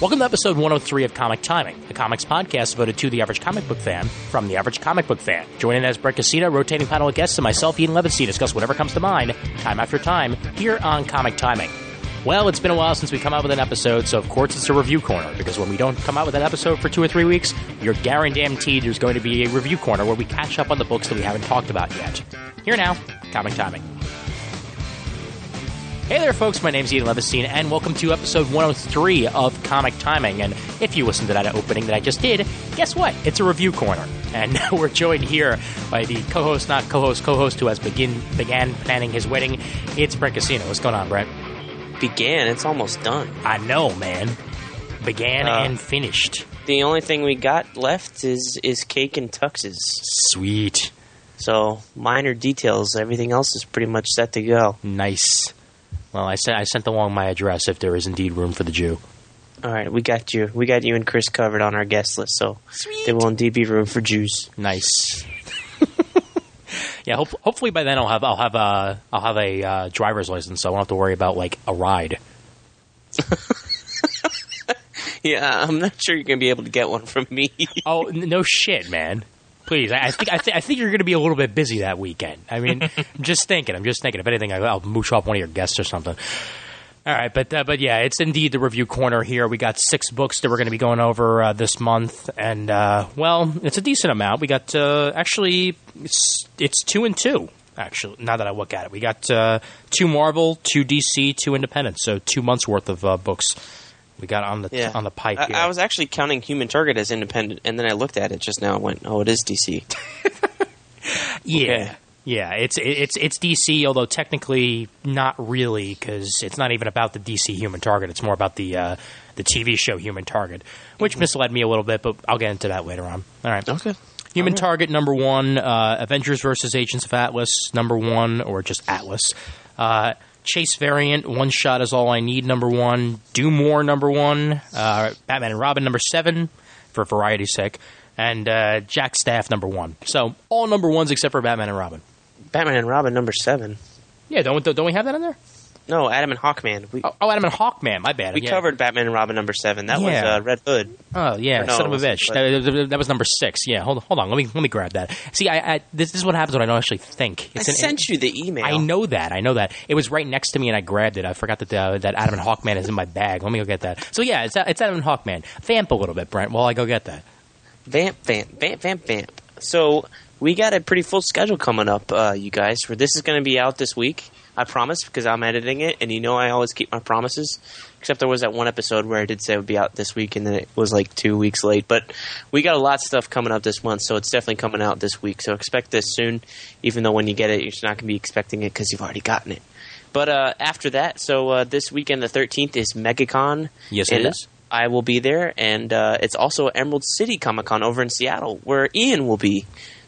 Welcome to episode 103 of Comic Timing, a comics podcast devoted to the average comic book fan from the average comic book fan. Joining as Brett Casino, rotating panel of guests, and myself, Ian Levinstein, discuss whatever comes to mind, time after time, here on Comic Timing. Well, it's been a while since we come out with an episode, so of course it's a review corner, because when we don't come out with an episode for 2 or 3 weeks, you're guaranteed there's going to be a review corner where we catch up on the books that we haven't talked about yet. Here now, Comic Timing. Hey there, folks. My name's Ian Levinstein, and welcome to episode 103 of Comic Timing. And if you listened to that opening that I just did, guess what? It's a review corner. And we're joined here by the co-host, not co-host who has began planning his wedding. It's Brett Casino. What's going on, Brett? Began? It's almost done. I know, man. Began and finished. The only thing we got left is cake and tuxes. Sweet. So, minor details. Everything else is pretty much set to go. Nice. Well, I sent along my address if there is indeed room for the Jew. All right, we got you. We got you and Chris covered on our guest list, so Sweet. there will indeed be room for Jews. Nice. Yeah, hopefully by then I'll have a driver's license, so I won't have to worry about like a ride. Yeah, I'm not sure you're gonna be able to get one from me. Oh no shit, man. Please, I think you're going to be a little bit busy that weekend. I mean, I'm just thinking. If anything, I'll mooch off one of your guests or something. All right, but yeah, it's indeed the review corner here. We got 6 books that we're going to be going over this month, and well, it's a decent amount. We got actually it's 2 and 2. Actually, now that I look at it, we got 2 Marvel, 2 DC, 2 Independent, so 2 months worth of books. We got on the pipe here. I was actually counting Human Target as independent, and then I looked at it just now and went, "Oh, it is DC." Yeah, okay. Yeah. It's DC, although technically not really, because it's not even about the DC Human Target. It's more about the TV show Human Target, which misled me a little bit, but I'll get into that later on. All right. Okay. Human Target number 1, Avengers vs. Agents of Atlas number 1, or just Atlas. Chase variant, One Shot Is All I Need, number 1. Do More, number 1. Batman and Robin, number 7, for variety's sake. And Jack Staff, number 1. So, all number 1s except for Batman and Robin. Batman and Robin, number 7. Yeah, don't we have that in there? No, Adam and Hawkman. Adam and Hawkman, my bad. We covered Batman and Robin, number 7. That was Red Hood. Oh, yeah, no, son of a bitch. That was number 6. Yeah, hold on. Let me grab that. See, this is what happens when I don't actually think. I sent you the email. I know that. It was right next to me, and I grabbed it. I forgot that Adam and Hawkman is in my bag. Let me go get that. So, yeah, it's Adam and Hawkman. Vamp a little bit, Brent, while I go get that. Vamp. So, we got a pretty full schedule coming up, you guys. This is going to be out this week. I promise, because I'm editing it, and you know I always keep my promises. Except there was that one episode where I did say it would be out this week, and then it was like 2 weeks late. But we got a lot of stuff coming up this month, so it's definitely coming out this week. So expect this soon, even though when you get it, you're not going to be expecting it because you've already gotten it. But after that, so this weekend, the 13th, is MegaCon. Yes, it is. I will be there, and it's also Emerald City Comic-Con over in Seattle, where Ian will be.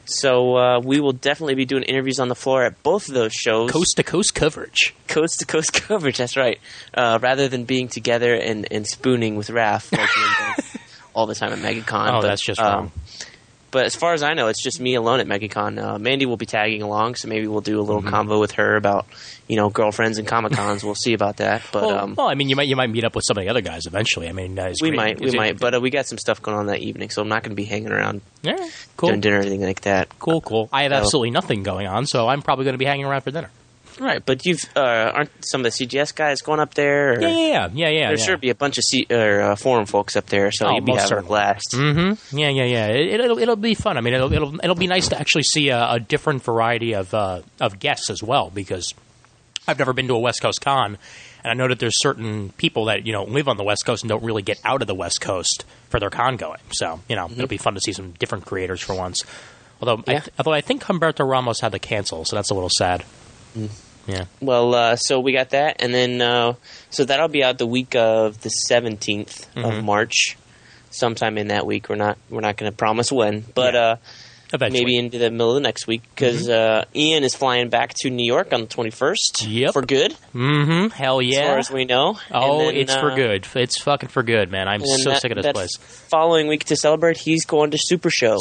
So we will definitely be doing interviews on the floor at both of those shows. Coast-to-coast coverage. Coast-to-coast coverage, that's right. Rather than being together and spooning with Raph like Ian does all the time at MegaCon. Oh, that's just wrong. But as far as I know, it's just me alone at MegaCon. Mandy will be tagging along, so maybe we'll do a little convo with her about, girlfriends and Comic-Cons. We'll see about that. But well, I mean, you might meet up with some of the other guys eventually. I mean, we might. But we got some stuff going on that evening, so I'm not going to be hanging around cool. doing dinner or anything like that. Cool. I have absolutely nothing going on, so I'm probably going to be hanging around for dinner. Right, but aren't some of the CGS guys going up there? Or? Yeah. There'll sure be a bunch of forum folks up there, so you'll be having a blast. Mm-hmm. Yeah. It'll be fun. I mean, it'll be nice to actually see a different variety of guests as well, because I've never been to a West Coast con, and I know that there's certain people that live on the West Coast and don't really get out of the West Coast for their con going. So it'll be fun to see some different creators for once. Although I think Humberto Ramos had to cancel, so that's a little sad. Yeah. Well, so we got that, and then so that'll be out the week of the 17th of March, sometime in that week. We're not going to promise when, but maybe into the middle of the next week, because Ian is flying back to New York on the 21st for good. Mm-hmm. Hell yeah. As far as we know. Oh, then, it's for good. It's fucking for good, man. I'm so sick of this place. Following week to celebrate, he's going to Super Show.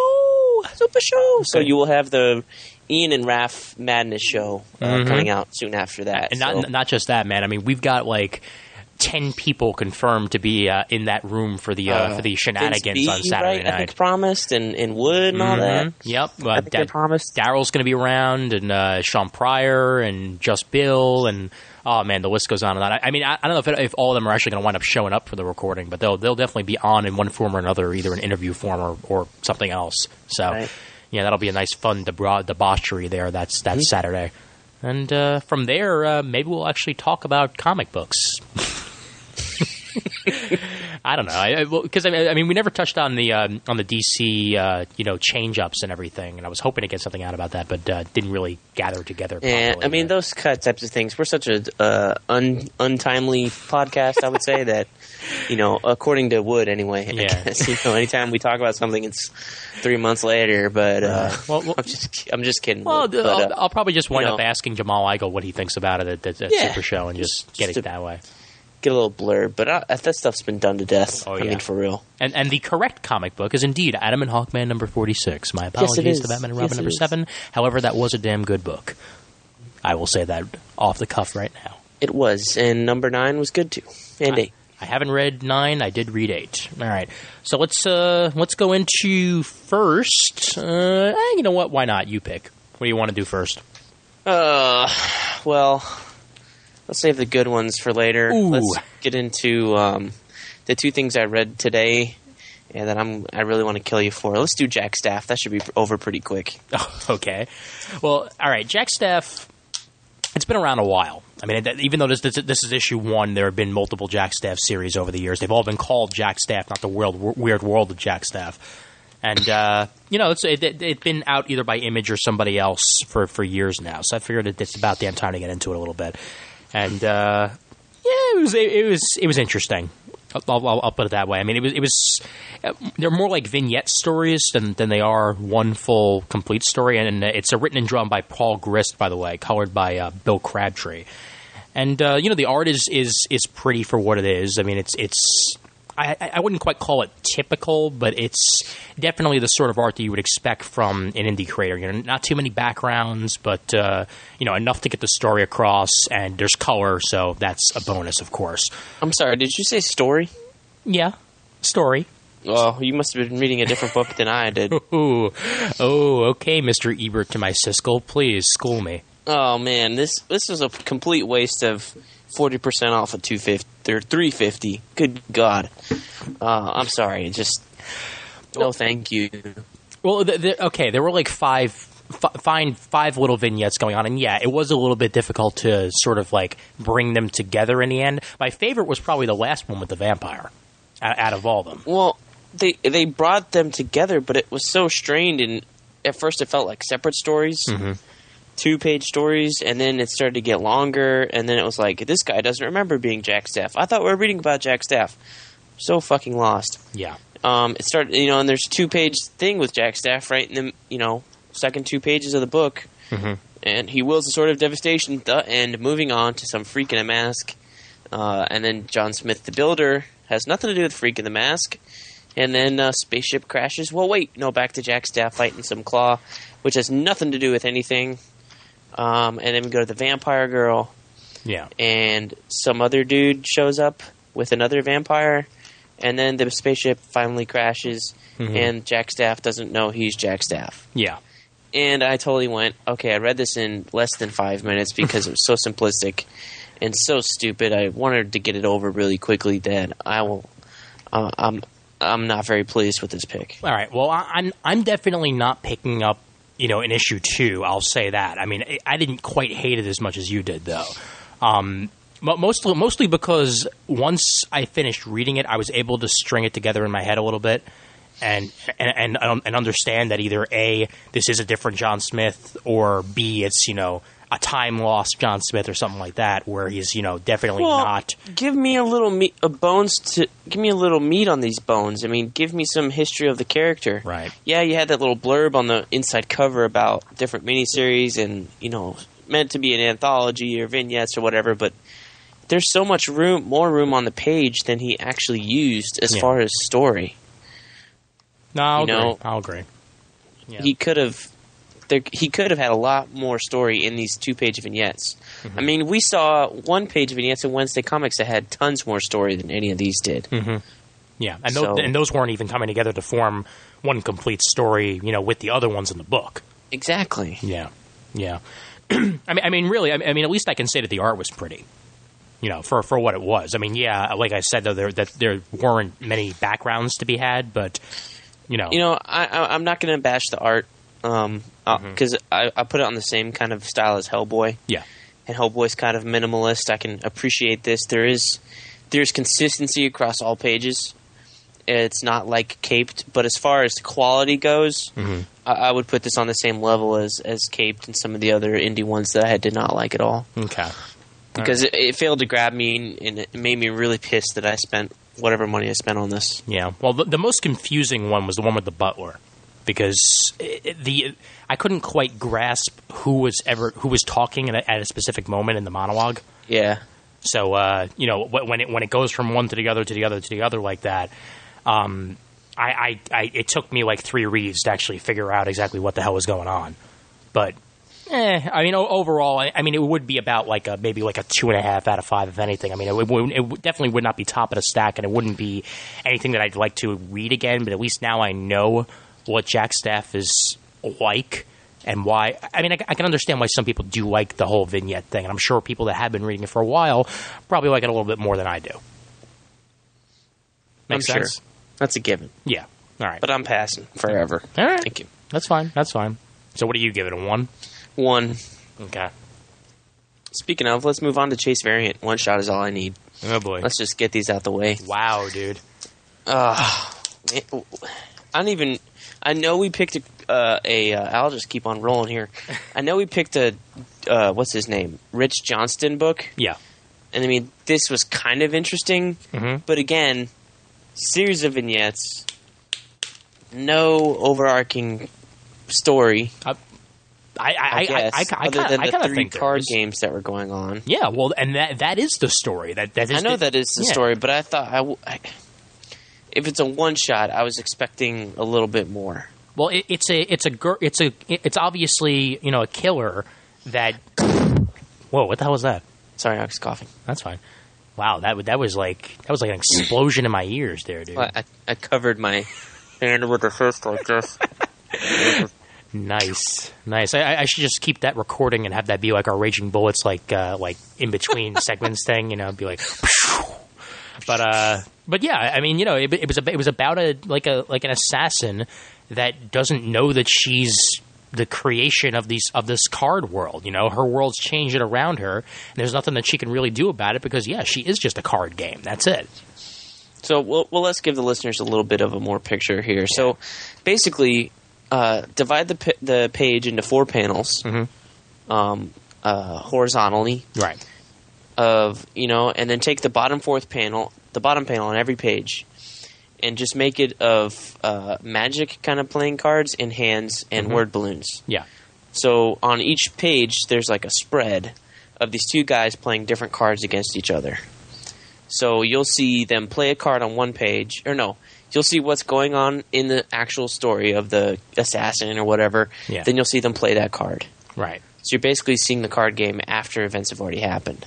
Super Show. So you will have the Ian and Raph Madness show coming out soon after that. And not just that, man. I mean, we've got like 10 people confirmed to be in that room for the shenanigans on Saturday night. I think promised, and Wood and all that. Yep. I think they promised. Daryl's going to be around, and Sean Pryor, and Just Bill, and oh man, the list goes on and on. I mean, I don't know if all of them are actually going to wind up showing up for the recording, but they'll definitely be on in one form or another, either an interview form or something else. So, right. Yeah, that'll be a nice, fun debauchery there. That's Saturday. And from there, maybe we'll actually talk about comic books. I don't know, because I mean, we never touched on the DC, change ups and everything, and I was hoping to get something out about that, but didn't really gather together. Yeah, I mean, those types of things. We're such a untimely podcast, I would say that. According to Wood, anyway. Yeah. I guess, anytime we talk about something, it's 3 months later. But I'm just kidding. Well, I'll probably just wind up asking Jamal Igle what he thinks about it at Super Show, and just get it that way. Get a little blurb, but that stuff's been done to death. Oh, yeah. I mean, for real. And the correct comic book is indeed Adam and Hawkman number 46. My apologies to Batman and Robin number 7. However, that was a damn good book. I will say that off the cuff right now. It was, and number 9 was good too, and 8. I haven't read 9. I did read 8. All right, so let's go into first. You know what? Why not? You pick. What do you want to do first? Well. Let's save the good ones for later. Ooh. Let's get into the 2 things I read today and that I really want to kill you for. Let's do Jack Staff. That should be over pretty quick. Oh, okay. Well, all right. Jack Staff, it's been around a while. I mean, even though this is issue 1, there have been multiple Jack Staff series over the years. They've all been called Jack Staff, not the Weird World of Jack Staff. And, it's been out either by Image or somebody else for years now. So I figured it's about damn time to get into it a little bit. And it was interesting. I'll put it that way. I mean, it was they're more like vignette stories than they are one full complete story. And it's written and drawn by Paul Grist, by the way, colored by Bill Crabtree. And the art is pretty for what it is. I mean, it's I wouldn't quite call it typical, but it's definitely the sort of art that you would expect from an indie creator. Not too many backgrounds, but enough to get the story across, and there's color, so that's a bonus, of course. I'm sorry, did you say story? Yeah, story. Well, you must have been reading a different book than I did. Oh, okay, Mr. Ebert to my Siskel, please school me. Oh man, this is a complete waste of 40% off of $250 or $350. Good God, I'm sorry. Just no, thank you. Well, there were like five little vignettes going on, and yeah, it was a little bit difficult to sort of like bring them together in the end. My favorite was probably the last one with the vampire, out of all of them. Well, they brought them together, but it was so strained, and at first it felt like separate stories. Mm-hmm. 2-page stories, and then it started to get longer, and then it was like, this guy doesn't remember being Jack Staff. I thought we were reading about Jack Staff. So fucking lost. Yeah. It started, and there's a 2-page thing with Jack Staff right in the, second 2 pages of the book, mm-hmm. and he wields a sword of devastation at the end, moving on to some freak in a mask, and then John Smith the Builder has nothing to do with Freak in the Mask, and then spaceship crashes. Well, wait, no, back to Jack Staff fighting some Claw, which has nothing to do with anything. And then we go to the vampire girl. Yeah. And some other dude shows up with another vampire. And then the spaceship finally crashes. Mm-hmm. And Jack Staff doesn't know he's Jack Staff. Yeah. And I totally went, okay, I read this in less than 5 minutes because it was so simplistic and so stupid. I wanted to get it over really quickly. That I'm not very pleased with this pick. All right. Well, I'm definitely not picking up in issue 2, I'll say that. I mean, I didn't quite hate it as much as you did, though. Mostly because once I finished reading it, I was able to string it together in my head a little bit and understand that either A, this is a different John Smith, or B, it's, a time-lost John Smith or something like that, where he's, definitely not. Give me a little meat, give me a little meat on these bones. I mean, give me some history of the character. Right. Yeah, you had that little blurb on the inside cover about different miniseries and, meant to be an anthology or vignettes or whatever, but there's so much more room on the page than he actually used as far as story. No, I'll agree. Yeah. He could have he could have had a lot more story in these 2-page vignettes. I mean, we saw 1-page vignettes in Wednesday Comics that had tons more story than any of these did. Yeah, and those weren't even coming together to form one complete story, with the other ones in the book. Exactly. Yeah. I mean, really, at least I can say that the art was pretty. For what it was. I mean, yeah, like I said, though, there weren't many backgrounds to be had, but I'm not going to bash the art because I put it on the same kind of style as Hellboy. Yeah, and Hellboy's kind of minimalist. I can appreciate this. There's consistency across all pages. It's not like Caped, but as far as quality goes, I would put this on the same level as Caped and some of the other indie ones that I did not like at all. Okay. Because it failed to grab me, and it made me really pissed that I spent whatever money I spent on this. Yeah. Well, the most confusing one was the one with the butler, because I couldn't quite grasp who was talking at a specific moment in the monologue. Yeah. So when it goes from one to the other to the other to the other like that, it took me like 3 reads to actually figure out exactly what the hell was going on. But overall, it would be about maybe a 2.5 out of 5, if anything. I mean, it definitely would not be top of the stack, and it wouldn't be anything that I'd like to read again. But at least now I know what Jack Staff is like and why. I mean, I can understand why some people do like the whole vignette thing, and I'm sure people that have been reading it for a while probably like it a little bit more than I do. Makes sense? Sure. That's a given. Yeah. All right. But I'm passing forever. All right. Thank you. That's fine. So what do you give it, a 1? 1. Okay. Speaking of, let's move on to Chase Variant. 1 shot is all I need. Oh, boy. Let's just get these out the way. Wow, dude. I know we picked I'll just keep on rolling here. I know we picked what's his name? Rich Johnston book. Yeah. And I mean, this was kind of interesting. But again, series of vignettes, no overarching story. I guess, other than the 3 card games that were going on. Yeah, well, and that is the story. That is. I know that is the story, but I thought if it's a 1-shot, I was expecting a little bit more. Well, it's obviously a killer that. Whoa! What the hell was that? Sorry, I was coughing. That's fine. Wow, that was like an explosion in my ears, there, dude. Well, I covered my hand with a fist like this. Nice. I should just keep that recording and have that be like our Raging Bullets, like in between segments thing. Be like. But yeah, I mean, it was about an assassin that doesn't know that she's the creation of this card world. Her world's changing around her, and there's nothing that she can really do about it because she is just a card game. That's it. So well, let's give the listeners a little bit of a more picture here. So basically, divide the page into 4 panels, horizontally, right? And then take the bottom panel on every page, and just make it of Magic kind of playing cards in hands and word balloons. Yeah. So on each page, there's like a spread of these 2 guys playing different cards against each other. So you'll see them play a card on one page, you'll see what's going on in the actual story of the assassin or whatever. Yeah. Then you'll see them play that card. Right. So you're basically seeing the card game after events have already happened.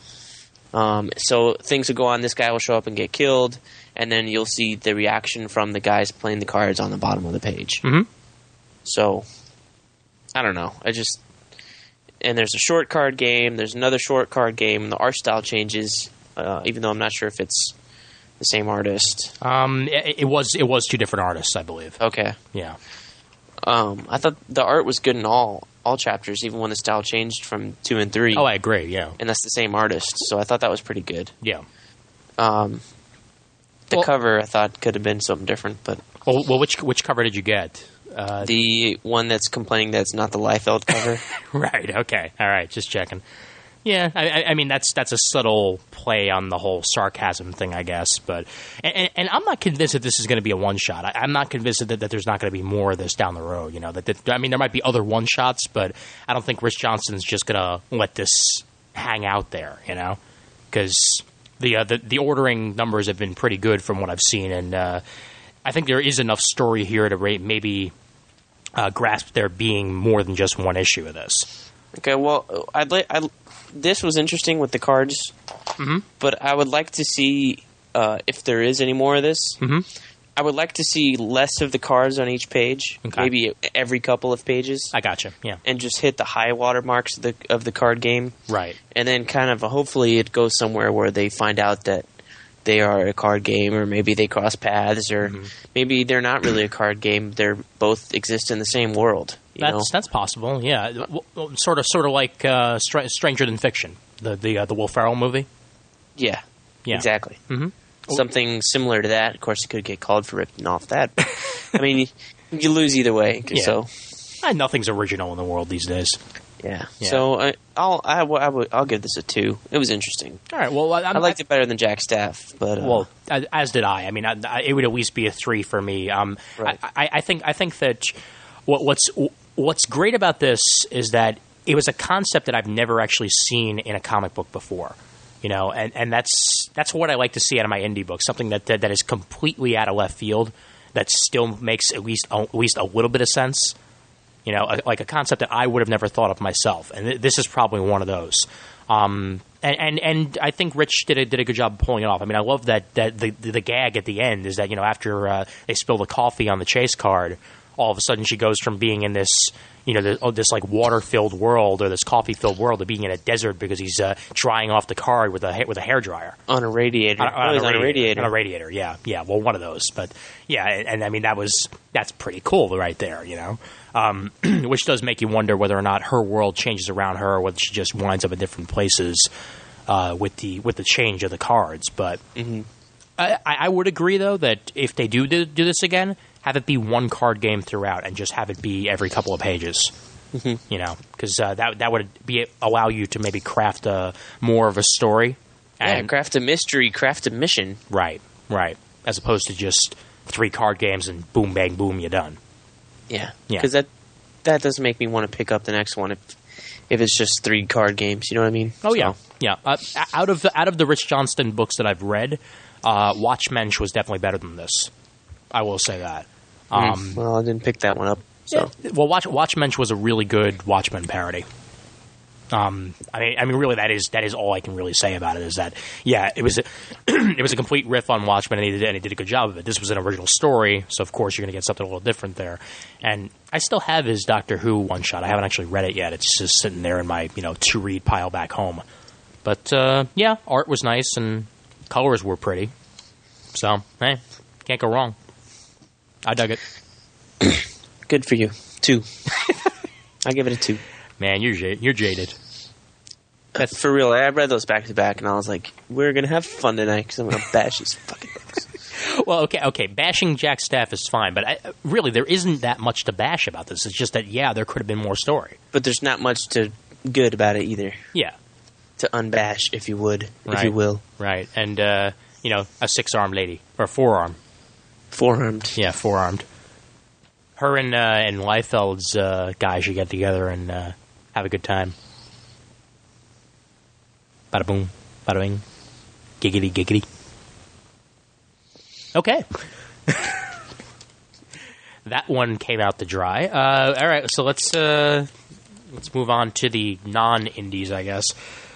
So things will go on, this guy will show up and get killed, and then you'll see the reaction from the guys playing the cards on the bottom of the page. So, I don't know. And there's a short card game, there's another short card game, and the art style changes, even though I'm not sure if it's the same artist. It was 2 different artists, I believe. Okay. Yeah. I thought the art was good in all chapters, even when the style changed from 2 and 3. Oh, I agree, yeah. And that's the same artist, so I thought that was pretty good. Yeah. The cover, I thought, could have been something different, but... Well, which cover did you get? The one that's complaining that it's not the Liefeld cover. Right, okay. All right, just checking. Yeah, I mean, that's a subtle play on the whole sarcasm thing, I guess. But and I'm not convinced that this is going to be a one-shot. I'm not convinced that there's not going to be more of this down the road. I mean, there might be other one-shots, but I don't think Rich Johnston's just going to let this hang out there, because the ordering numbers have been pretty good from what I've seen, and I think there is enough story here to maybe grasp there being more than just one issue of this. Okay, well, this was interesting with the cards, but I would like to see if there is any more of this. I would like to see less of the cards on each page, maybe every couple of pages. I gotcha, yeah. And just hit the high water marks of the card game. Right. And then kind of hopefully it goes somewhere where they find out that they are a card game, or maybe they cross paths, or maybe they're not really a card game. They're both exist in the same world. That's possible, yeah. Sort of like Stranger Than Fiction, the Will Ferrell movie. Yeah. Exactly. Something similar to that. Of course, it could get called for ripping off that. But, I mean, you lose either way. Yeah. So nothing's original in the world these days. Yeah. So I'll give this a 2. It was interesting. All right. Well, I liked it better than Jack Staff, but as did I. I mean, it would at least be a 3 for me. Right. I think that what's great about this is that it was a concept that I've never actually seen in a comic book before. And that's what I like to see out of my indie books. Something that is completely out of left field, that still makes at least a little bit of sense. Like a concept that I would have never thought of myself, and this is probably one of those. And I think Rich did a good job of pulling it off. I mean, I love that the gag at the end is that after they spill the coffee on the chase card, all of a sudden she goes from being in this this like water-filled world or this coffee-filled world to being in a desert because he's drying off the card with a hairdryer on a radiator. On a radiator, yeah. Well, one of those, but yeah, and I mean that's pretty cool right there, which does make you wonder whether or not her world changes around her, or whether she just winds up in different places with the change of the cards. But I would agree though that if they do this again, have it be one card game throughout, and just have it be every couple of pages. Because that would allow you to maybe craft more of a story. And craft a mystery, craft a mission. Right. As opposed to just 3 card games and boom, bang, boom, you're done. Yeah. Because that does make me want to pick up the next one if it's just 3 card games. You know what I mean? Oh, yeah. Out of the Rich Johnston books that I've read, Watchmensch was definitely better than this. I will say that. Well, I didn't pick that one up. So. Yeah. Well, Watchmensch was a really good Watchmen parody. I mean, really, that is all I can really say about it. Is that it was a complete riff on Watchmen, and he did a good job of it. This was an original story, so of course you're going to get something a little different there. And I still have his Doctor Who one shot. I haven't actually read it yet. It's just sitting there in my to read pile back home. But art was nice and colors were pretty. So hey, can't go wrong. I dug it. Good for you. 2. I give it a 2. Man, you're jaded. That's for real. I read those back to back, and I was like, "We're gonna have fun tonight because I'm gonna bash these fucking books." Well, okay. Bashing Jack Staff is fine, but really, there isn't that much to bash about this. It's just that there could have been more story. But there's not much to good about it either. Yeah. To unbash, if you would, right. If you will. Right, and a 6-armed lady or 4-armed. 4-armed. Yeah, 4-armed. Her and Liefeld's guy should get together and have a good time. Bada boom, bada bing, giggity giggity. Okay. That one came out to dry. All right, so let's move on to the non-indies, I guess.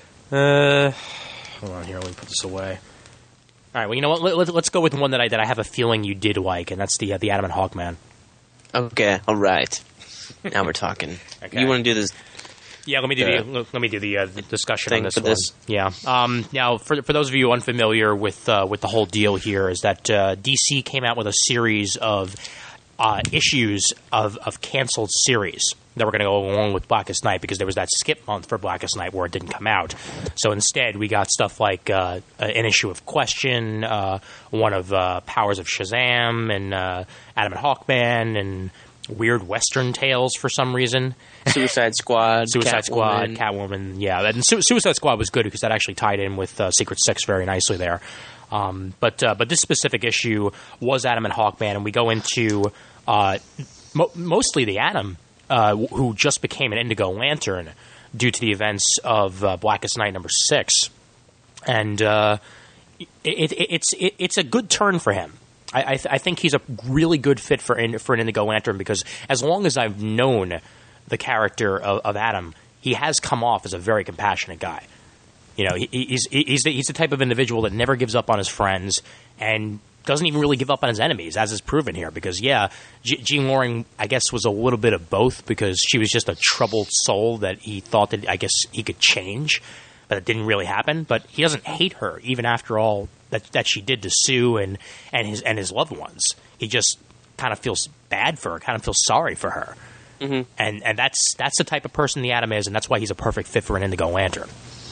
Hold on here, let me put this away. All right, well, you know what? Let's go with one that I have a feeling you did like, and that's the Adamant Hawkman. Okay, all right. Now we're talking. Okay. You want to do this? Yeah, let me do the discussion on this one. This. Yeah. Now, for those of you unfamiliar with the whole deal here, is that DC came out with a series of issues of canceled series that were going to go along with Blackest Night, because there was that skip month for Blackest Night where it didn't come out. So instead, we got stuff like an issue of Question, one of Powers of Shazam, and Adamant Hawkman, and weird Western tales for some reason. Suicide Squad, Catwoman. Yeah, and Suicide Squad was good because that actually tied in with Secret Six very nicely there. But this specific issue was Adamant Hawkman, and we go into mostly the Atom, who just became an Indigo Lantern due to the events of Blackest Night number 6, and it's a good turn for him. I think he's a really good fit for an Indigo Lantern because as long as I've known the character of Adam, he has come off as a very compassionate guy. You know, he's the type of individual that never gives up on his friends and doesn't even really give up on his enemies, as is proven here. Because, Jean Loring, I guess, was a little bit of both because she was just a troubled soul that he thought that, I guess, he could change, but it didn't really happen. But he doesn't hate her, even after all that she did to Sue and his loved ones. He just kind of feels bad for her, kind of feels sorry for her. Mm-hmm. And that's the type of person the Atom is, and that's why he's a perfect fit for an Indigo Lantern.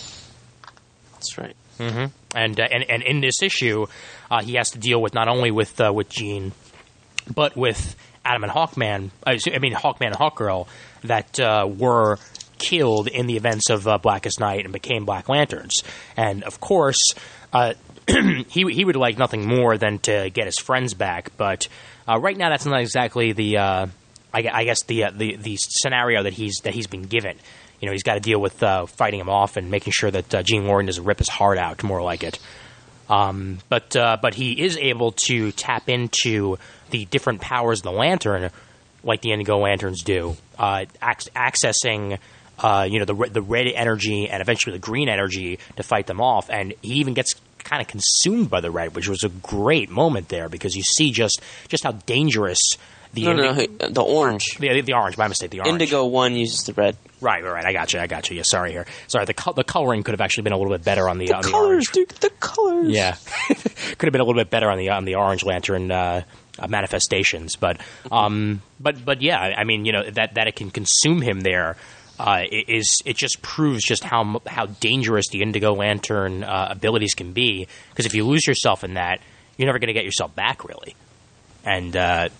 That's right. Mm-hmm. And in this issue, he has to deal with not only with Jean, but with Adam and Hawkman. Hawkman and Hawkgirl that were killed in the events of Blackest Night and became Black Lanterns. And of course, he would like nothing more than to get his friends back. But right now, that's not exactly the scenario that he's been given. You know, he's got to deal with fighting him off and making sure that Jean Loring doesn't rip his heart out, more like it. But he is able to tap into the different powers of the Lantern, like the Indigo Lanterns do, accessing the red energy and eventually the green energy to fight them off. And he even gets kind of consumed by the red, which was a great moment there because you see just how dangerous. The orange. The orange, my mistake, the orange. Indigo 1 uses the red. Right. I got you. Yeah, sorry here. Sorry, the coloring could have actually been a little bit better on the colors, orange. Dude, the colors. Yeah. Could have been a little bit better on the Orange Lantern manifestations. But yeah, I mean, that it can consume him there it just proves just how dangerous the Indigo Lantern abilities can be. Because if you lose yourself in that, you're never going to get yourself back, really. And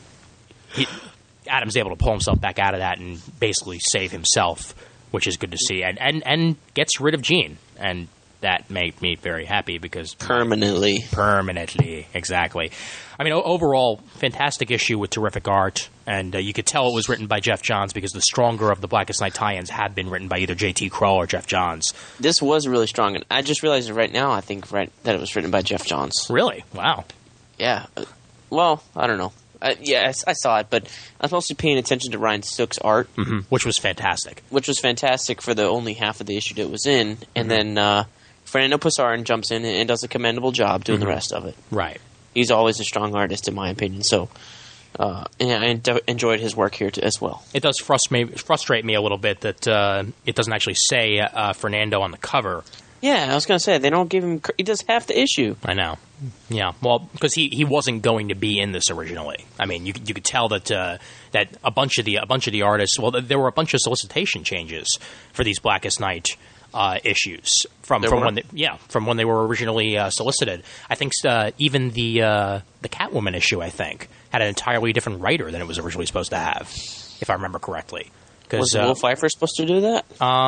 Adam's able to pull himself back out of that and basically save himself, which is good to see, and gets rid of Jean, and that made me very happy because permanently, exactly. I mean, overall, fantastic issue with terrific art, and you could tell it was written by Jeff Johns because the stronger of the Blackest Night tie-ins have been written by either J.T. Krull or Jeff Johns. This was really strong, and I just realized it right now. I think that it was written by Jeff Johns. Really? Wow. Yeah. Well, I don't know. Yes, I saw it, but I was mostly paying attention to Ryan Sook's art. Mm-hmm. Which was fantastic. Which was fantastic for the only half of the issue that it was in. And then Fernando Pasarin jumps in and does a commendable job doing the rest of it. Right. He's always a strong artist, in my opinion. So and I enjoyed his work here as well. It does frustrate me a little bit that it doesn't actually say Fernando on the cover. Yeah, I was going to say, they don't give him... He does half the issue. I know. Yeah, well, because he wasn't going to be in this originally. I mean, you could tell that that a bunch of the artists... Well, there were a bunch of solicitation changes for these Blackest Night issues from when they were originally solicited. I think even the Catwoman issue, I think, had an entirely different writer than it was originally supposed to have, if I remember correctly. Was Will Pfeiffer supposed to do that?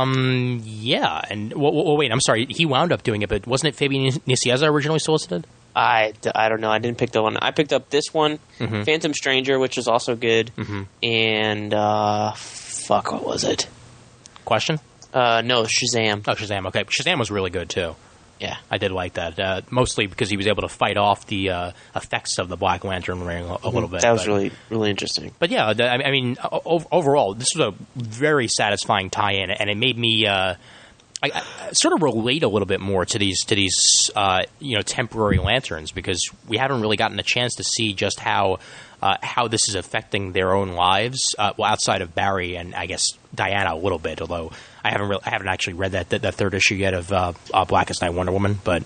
Yeah. And wait, I'm sorry. He wound up doing it, but wasn't it Fabian Nicieza originally solicited? I don't know. I didn't pick that one. I picked up this one, Phantom Stranger, which was also good, and what was it? Question? No, Shazam. Oh, Shazam. Okay, Shazam was really good too. Yeah, I did like that. Mostly because he was able to fight off the effects of the Black Lantern ring a little bit. That was really, really interesting. But yeah, I mean, overall, this was a very satisfying tie-in, and it made me I sort of relate a little bit more to these temporary lanterns because we haven't really gotten a chance to see just how this is affecting their own lives. Outside of Barry and I guess Diana a little bit, although I haven't actually read that third issue yet of Blackest Night Wonder Woman. But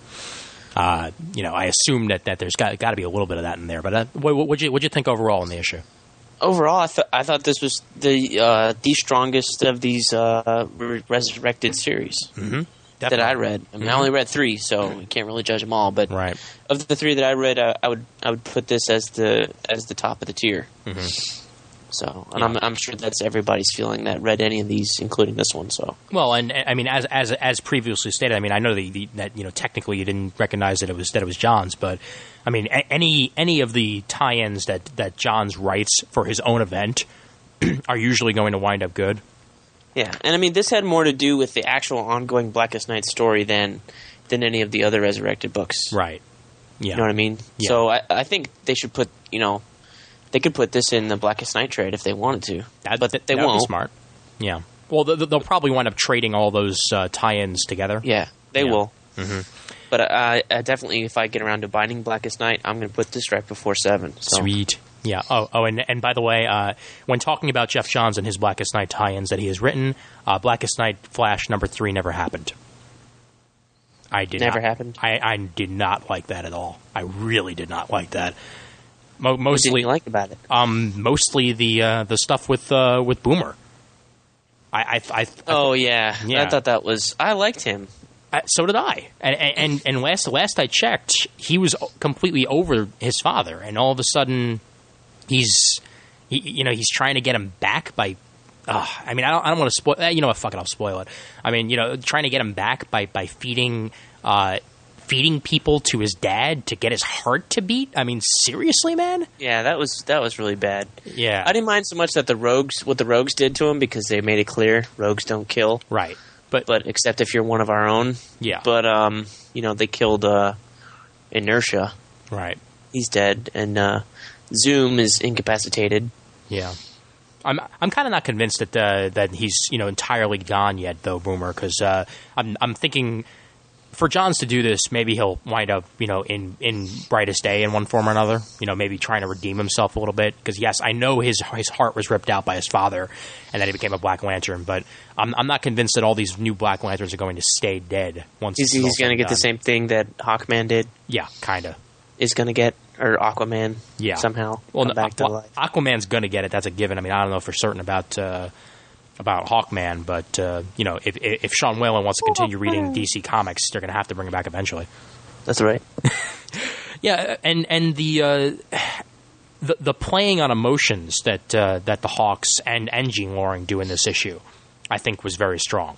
I assume that there's got to be a little bit of that in there. But what'd you think overall in the issue? Overall, I thought this was the strongest of these resurrected series that I read. I mean, I only read 3, so you can't really judge them all. But of the 3 that I read, I would put this as the top of the tier. So, and I'm sure that's everybody's feeling that read any of these, including this one. So, well, and I mean, as previously stated, I mean, I know that technically you didn't recognize that it was John's, but I mean, any of the tie-ins that Johns writes for his own event are usually going to wind up good. Yeah, and I mean, this had more to do with the actual ongoing Blackest Night story than any of the other Resurrected books. Right. Yeah. You know what I mean? Yeah. So I think they should put, they could put this in the Blackest Night trade if they wanted to. But they that would won't. be smart. Yeah. Well, they'll probably wind up trading all those tie-ins together. Yeah, they will. Mm-hmm. But I definitely, if I get around to binding Blackest Night, I'm going to put this right before 7. So. Sweet. Yeah. And by the way, when talking about Jeff Johns and his Blackest Night tie-ins that he has written, Blackest Night Flash #3 never happened. Never happened? I did not like that at all. I really did not like that. Mostly, what did you like about it? Mostly the stuff with Boomer. Oh yeah. I thought that was. I liked him. So did I. And last I checked, he was completely over his father, and all of a sudden, he's trying to get him back by. I don't want to spoil. You know what? Fuck it, I'll spoil it. I mean, trying to get him back by feeding people to his dad to get his heart to beat. I mean, seriously, man. Yeah, that was really bad. Yeah, I didn't mind so much that what the rogues did to him, because they made it clear rogues don't kill. Right. But except if you're one of our own. Yeah. But they killed Inertia. Right. He's dead, and Zoom is incapacitated. Yeah. I'm kind of not convinced that he's entirely gone yet, though, Boomer, because I'm thinking for Johns to do this, maybe he'll wind up in Brightest Day in one form or another. Maybe trying to redeem himself a little bit, because yes, I know his heart was ripped out by his father, and then he became a Black Lantern. But I'm not convinced that all these new Black Lanterns are going to stay dead once he's going to get the same thing that Hawkman did. Yeah, kind of. Is going to get, or Aquaman. Yeah. Somehow. Well, back to life. Aquaman's going to get it. That's a given. I mean, I don't know for certain about Hawkman, but if Sean Whalen wants to continue reading DC Comics, they're going to have to bring him back eventually. That's right. Yeah, and the playing on emotions that the Hawks and Jean Loring do in this issue, I think, was very strong.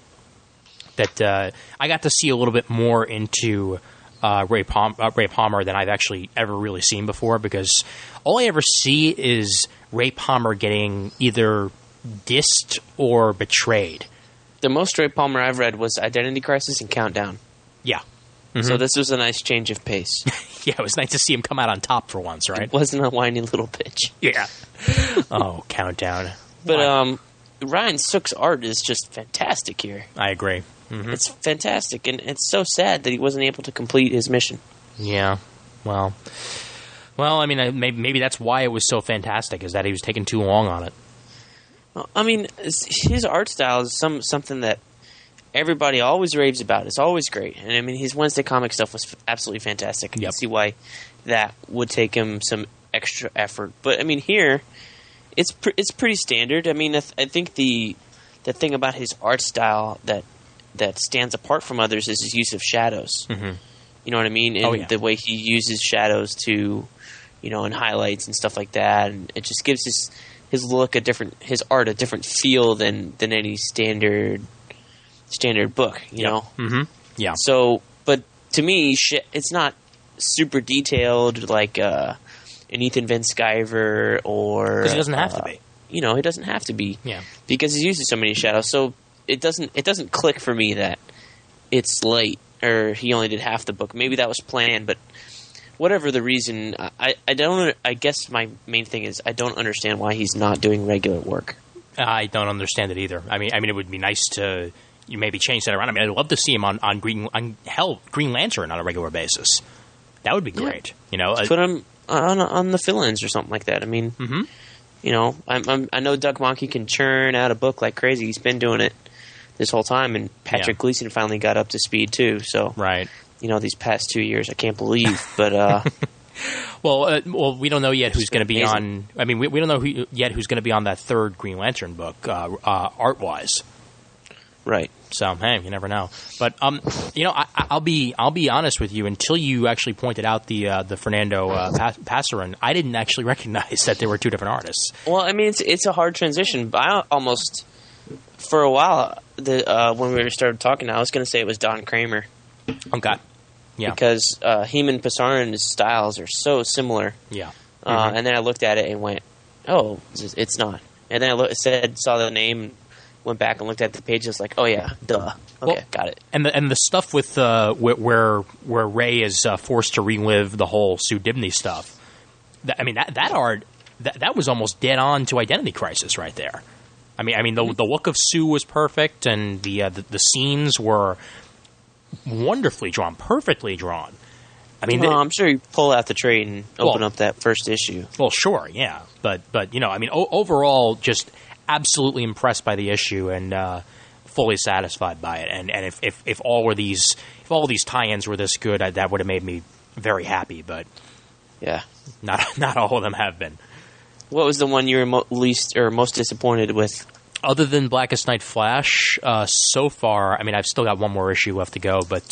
That I got to see a little bit more into Ray Palmer than I've actually ever really seen before, because all I ever see is Ray Palmer getting either dissed or betrayed. The most Ray Palmer I've read was Identity Crisis and Countdown. Yeah. Mm-hmm. So this was a nice change of pace. Yeah, it was nice to see him come out on top for once, right? It wasn't a whiny little bitch. Yeah. Oh, Countdown. But Ryan Sook's art is just fantastic here. I agree. Mm-hmm. It's fantastic, and it's so sad that he wasn't able to complete his mission. Yeah. Well, I mean, maybe that's why it was so fantastic, is that he was taking too long on it. I mean, his art style is something that everybody always raves about. It's always great. And I mean, his Wednesday comic stuff was absolutely fantastic. I can see why that would take him some extra effort. But I mean, here, it's pretty standard. I mean, I think the thing about his art style that stands apart from others is his use of shadows. Mm-hmm. You know what I mean? And the way he uses shadows to, in highlights and stuff like that. And it just gives his look his art a different feel than any standard book, you know? Mm-hmm. Yeah. So, but to me, it's not super detailed like an Ethan Van Sciver or... Because he doesn't have to be. He doesn't have to be. Yeah. Because he uses so many shadows. So it doesn't click for me that it's late or he only did half the book. Maybe that was planned, but whatever the reason, I guess my main thing is I don't understand why he's not doing regular work. I don't understand it either. I mean, it would be nice to maybe change that around. I mean, I'd love to see him on Green Lantern on a regular basis. That would be great. Put him on the fill-ins or something like that. I mean, I know Doug Mahnke can churn out a book like crazy. He's been doing it this whole time, and Patrick Gleason finally got up to speed too. So right. These past 2 years, I can't believe, but well, we don't know yet who's going to be on. I mean, we don't know yet who's going to be on that third Green Lantern book, art wise. Right. So hey, you never know. But I'll be honest with you. Until you actually pointed out the Fernando Pasarin, I didn't actually recognize that there were two different artists. Well, I mean, it's a hard transition. But I almost, for a while, when we started talking, I was going to say it was Don Kramer. Okay. Yeah. Because him and Pasarin's styles are so similar. Yeah. And then I looked at it and went, "Oh, it's not." And then I saw the name, went back and looked at the pages, like, oh yeah, duh. Okay, got it. And the stuff with where Ray is forced to relive the whole Sue Dibney stuff. That art that was almost dead on to Identity Crisis right there. I mean the look of Sue was perfect, and the scenes were wonderfully drawn, perfectly drawn. I mean, I'm sure you pull out the trade and open up that first issue. Well, sure, yeah, but overall, just absolutely impressed by the issue and fully satisfied by it. And if all these tie-ins were this good, that would have made me very happy. But yeah, not all of them have been. What was the one you were most disappointed with? Other than Blackest Night Flash, so far, I mean, I've still got one more issue left to go, but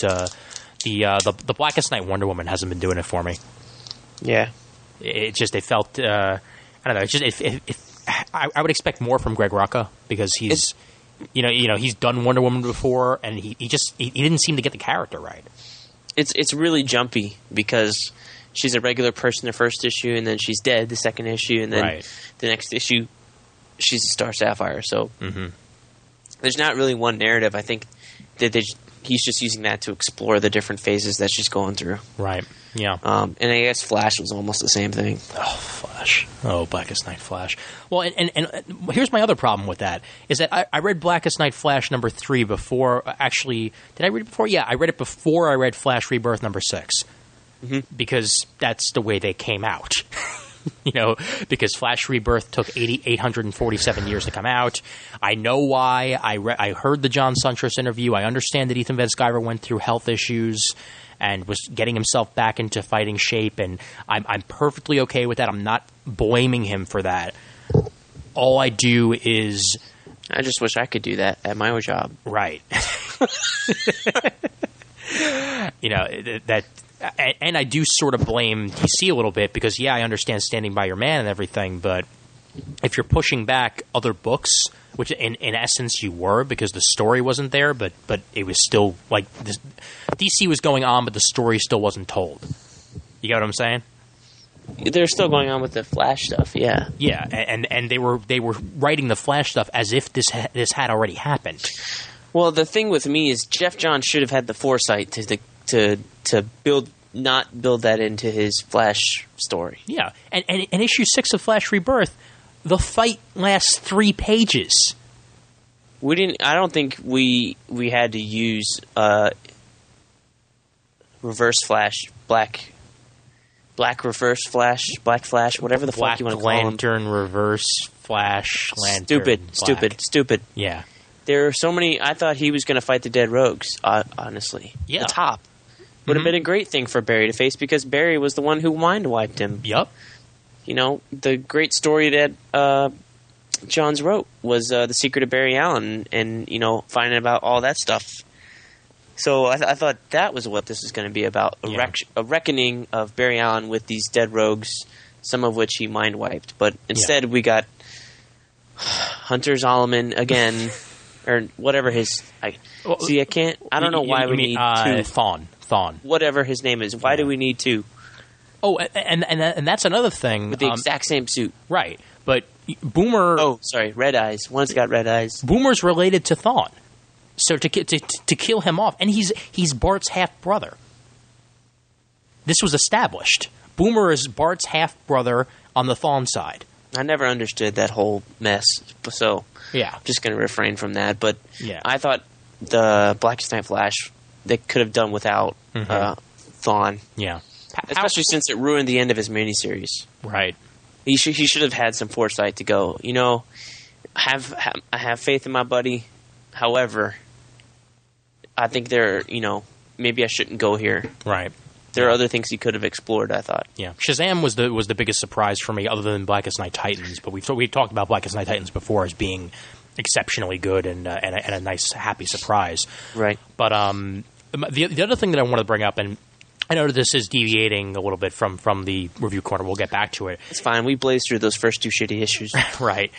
the Blackest Night Wonder Woman hasn't been doing it for me. Yeah, it felt I don't know. It's just I would expect more from Greg Rucka because he's he's done Wonder Woman before, and he didn't seem to get the character right. It's really jumpy because she's a regular person the first issue, and then she's dead the second issue, and then the next issue she's a Star Sapphire. So there's not really one narrative. I think that he's just using that to explore the different phases that she's going through. Right. Yeah. And I guess Flash was almost the same thing. Oh, Flash. Oh, Blackest Night Flash. Well, and here's my other problem with that, is that I read Blackest Night Flash number 3 before, actually, did I read it before? Yeah, I read it before I read Flash Rebirth number 6. Because that's the way they came out. Because Flash Rebirth took 847 years to come out. I know why. I heard the John Suntress interview. I understand that Ethan Van Sciver went through health issues and was getting himself back into fighting shape, and I'm perfectly okay with that. I'm not blaming him for that. All I do is... I just wish I could do that at my own job. Right. That... And I do sort of blame DC a little bit because, yeah, I understand standing by your man and everything, but if you're pushing back other books, which in essence you were because the story wasn't there, but it was still like DC was going on, but the story still wasn't told. You get what I'm saying? They're still going on with the Flash stuff, yeah. Yeah, and they were writing the Flash stuff as if this had already happened. Well, the thing with me is Jeff Johns should have had the foresight to not build that into his Flash story. Yeah, and in issue 6 of Flash Rebirth, the fight lasts 3 pages. I don't think we had to use Reverse Flash, Black Reverse Flash, Black Flash, whatever the fuck you want to call him. Black Lantern, Reverse Flash, Lantern. Stupid. Yeah. There are so many. I thought he was going to fight the Dead Rogues, honestly. Yeah. The Top. Would have been a great thing for Barry to face because Barry was the one who mind-wiped him. Yep. The great story that Johns wrote was The Secret of Barry Allen and finding about all that stuff. So I thought that was what this was going to be about, a reckoning of Barry Allen with these dead rogues, some of which he mind-wiped. But instead we got Hunter Zolomon again, or whatever his... I don't know why we need two. Thawne. Whatever his name is. Why do we need 2? Oh, and that's another thing. With the exact same suit. Right. But Boomer... Oh, sorry. Red eyes. One's got red eyes. Boomer's related to Thawne. So to kill him off... And he's Bart's half-brother. This was established. Boomer is Bart's half-brother on the Thawne side. I never understood that whole mess. So yeah. I'm just going to refrain from that. But yeah. I thought the Blackest Night Flash... they could have done without Thawne. Yeah. Especially since it ruined the end of his miniseries. Right. He should have had some foresight to go, I have faith in my buddy. However, I think maybe I shouldn't go here. Right. There are other things he could have explored, I thought. Yeah. Shazam was the biggest surprise for me other than Blackest Night Titans, but we've talked about Blackest Night Titans before as being exceptionally good and a nice happy surprise. Right. But the other thing that I want to bring up, and I know that this is deviating a little bit from the review corner. We'll get back to it. It's fine. We blazed through those first 2 shitty issues. Right.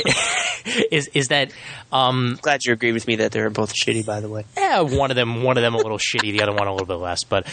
is that glad you agree with me that they're both shitty, by the way. Yeah, one of them a little shitty, the other one a little bit less. But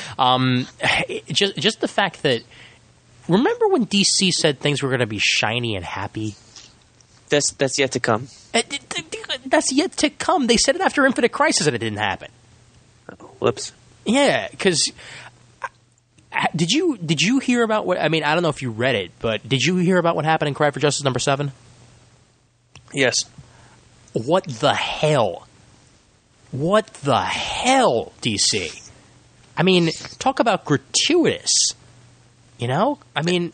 just the fact that, remember when DC said things were going to be shiny and happy? That's yet to come. that's yet to come. They said it after Infinite Crisis and it didn't happen. Whoops. Yeah, because did you hear about what? I mean, I don't know if you read it, but did you hear about what happened in Cry for Justice #7? Yes. What the hell? What the hell, DC? I mean, talk about gratuitous. You know, I mean,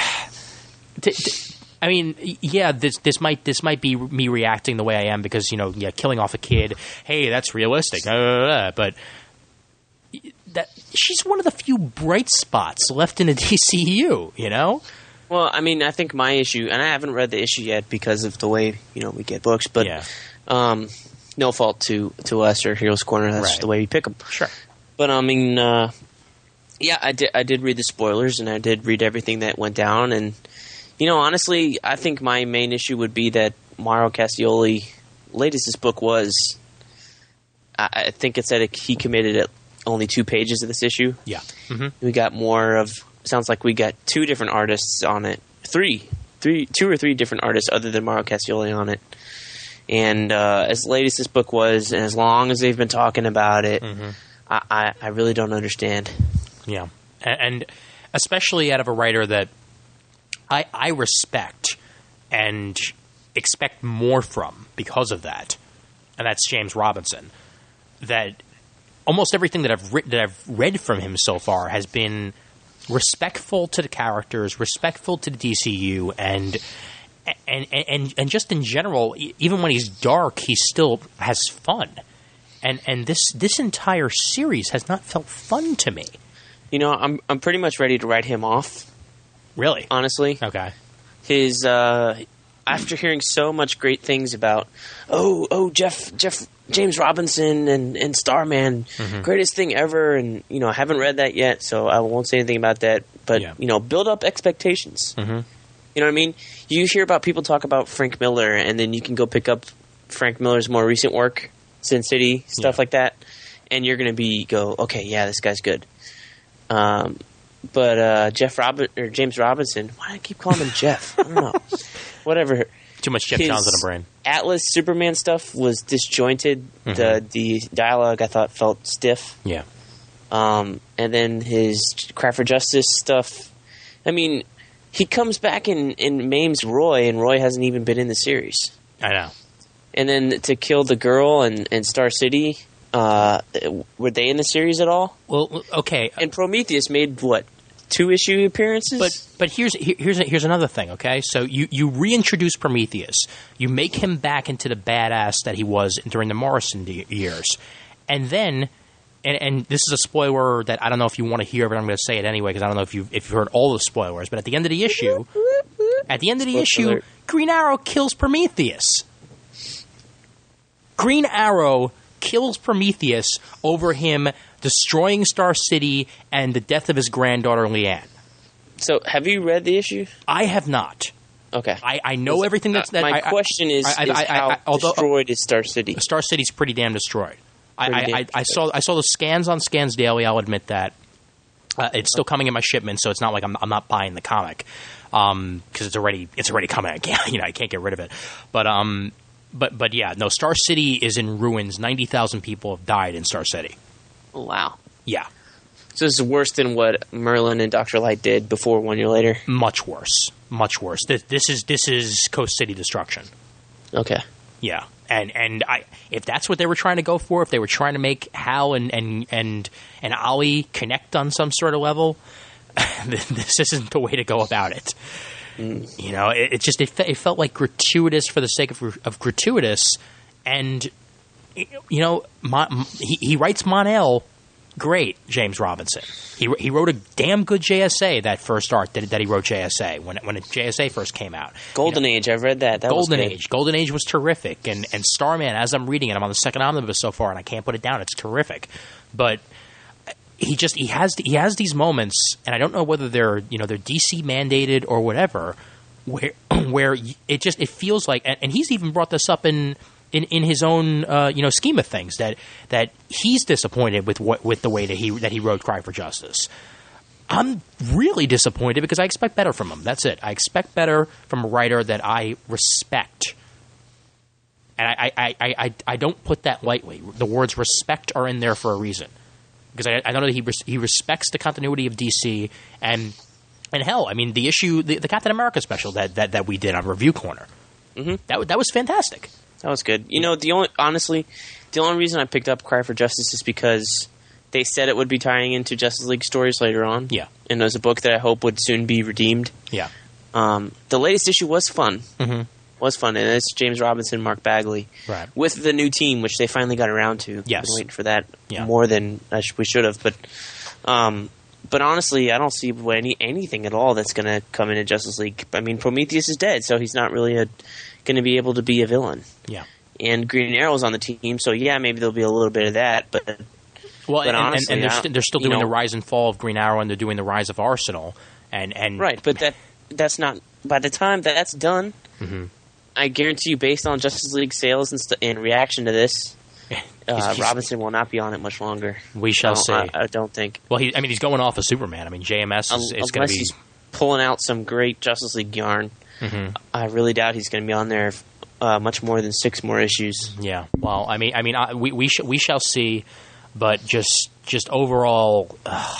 yeah. This might be me reacting the way I am because killing off a kid. Hey, that's realistic. But that she's one of the few bright spots left in the DCU. You know. Well, I mean, I think my issue, and I haven't read the issue yet because of the way we get books, but no fault to us or Heroes Corner. That's just the way we pick them. Sure. But I mean, yeah, I did read the spoilers and I did read everything that went down, and honestly, I think my main issue would be that Mauro Castioli, latest this book was, I think it said he committed only 2 pages of this issue. Yeah. Mm-hmm. We got more of. Sounds like we got 2 different artists on it. 2 or 3 different artists other than Mauro Castioli on it. And as late as this book was, and as long as they've been talking about it, I really don't understand. Yeah, and especially out of a writer that I respect and expect more from because of that, and that's James Robinson. That almost everything that I've read from him so far has been respectful to the characters, respectful to the DCU, and just in general, even when he's dark, he still has fun. And this entire series has not felt fun to me. I'm pretty much ready to write him off. Really? Honestly. Okay. His after hearing so much great things about James Robinson and Starman, greatest thing ever, and I haven't read that yet, so I won't say anything about that. But build up expectations. You know what I mean? You hear about people talk about Frank Miller, and then you can go pick up Frank Miller's more recent work, Sin City, stuff like that, and you're going to go, okay, yeah, this guy's good. But James Robinson, why do I keep calling him Jeff? I don't know. Whatever. Too much Jeff Johns in the brain. Atlas Superman stuff was disjointed. The dialogue I thought felt stiff. Yeah. And then his Cry for Justice stuff. I mean, he comes back and maims Roy, and Roy hasn't even been in the series. I know. And then to kill the girl and Star City, were they in the series at all? Well, okay. And Prometheus made what? 2 issue appearances? But here's another thing, okay? So you reintroduce Prometheus. You make him back into the badass that he was during the Morrison years. And then, and this is a spoiler that I don't know if you want to hear, but I'm going to say it anyway because I don't know if you've heard all the spoilers. But at the end of the issue, Green Arrow kills Prometheus. Green Arrow kills Prometheus over him destroying Star City and the death of his granddaughter Leanne. So, have you read the issue? I have not. Okay. I know everything that's... my question is how destroyed is Star City? Star City's pretty damn destroyed. I saw the scans on Scans Daily, I'll admit that. It's still coming in my shipment, so it's not like I'm not buying the comic. Because it's already coming. I can't get rid of it. But yeah, no, Star City is in ruins. 90,000 people have died in Star City. Wow. Yeah. So this is worse than what Merlin and Dr. Light did before 1 year later? Much worse. Much worse. This is Coast City destruction. Okay. Yeah. And if that's what they were trying to go for, if they were trying to make Hal and Ollie connect on some sort of level, this isn't the way to go about it. It felt like gratuitous for the sake of gratuitous, and he writes Mon-El great, James Robinson. He wrote a damn good JSA, that first arc that he wrote JSA when JSA first came out. Golden Age, I've read that. Golden Age was terrific, and Starman, as I'm reading it, I'm on the second omnibus so far, and I can't put it down. It's terrific, but he has these moments, and I don't know whether they're DC mandated or whatever, where it feels like, and he's even brought this up in his own scheme of things, that he's disappointed with the way that he wrote Cry for Justice. I'm really disappointed because I expect better from him. That's it. I expect better from a writer that I respect. And I don't put that lightly. The words respect are in there for a reason. Because I know that he respects the continuity of DC and hell, I mean, the issue, the Captain America special that we did on Review Corner, that was fantastic. That was good. You know, the only reason I picked up Cry for Justice is because they said it would be tying into Justice League stories later on. Yeah. And it was a book that I hope would soon be redeemed. Yeah. The latest issue was fun. Was fun, and it's James Robinson, Mark Bagley, right, with the new team, which they finally got around to. Yes. I've been waiting for that more than we should have, but honestly, I don't see anything at all that's going to come into Justice League. I mean, Prometheus is dead, so he's not really going to be able to be a villain. Yeah, and Green Arrow's on the team, so yeah, maybe there'll be a little bit of that, but. Well, but honestly, they're still doing the rise and fall of Green Arrow, and they're doing the rise of Arsenal, and right, but that's not by the time that's done. I guarantee you, based on Justice League sales and reaction to this, Robinson will not be on it much longer. We shall see. I don't think. Well, he's going off of Superman. I mean, JMS is going to be. Unless he's pulling out some great Justice League yarn, I really doubt he's going to be on there much more than 6 more issues. Yeah. Well, we shall see, but just overall.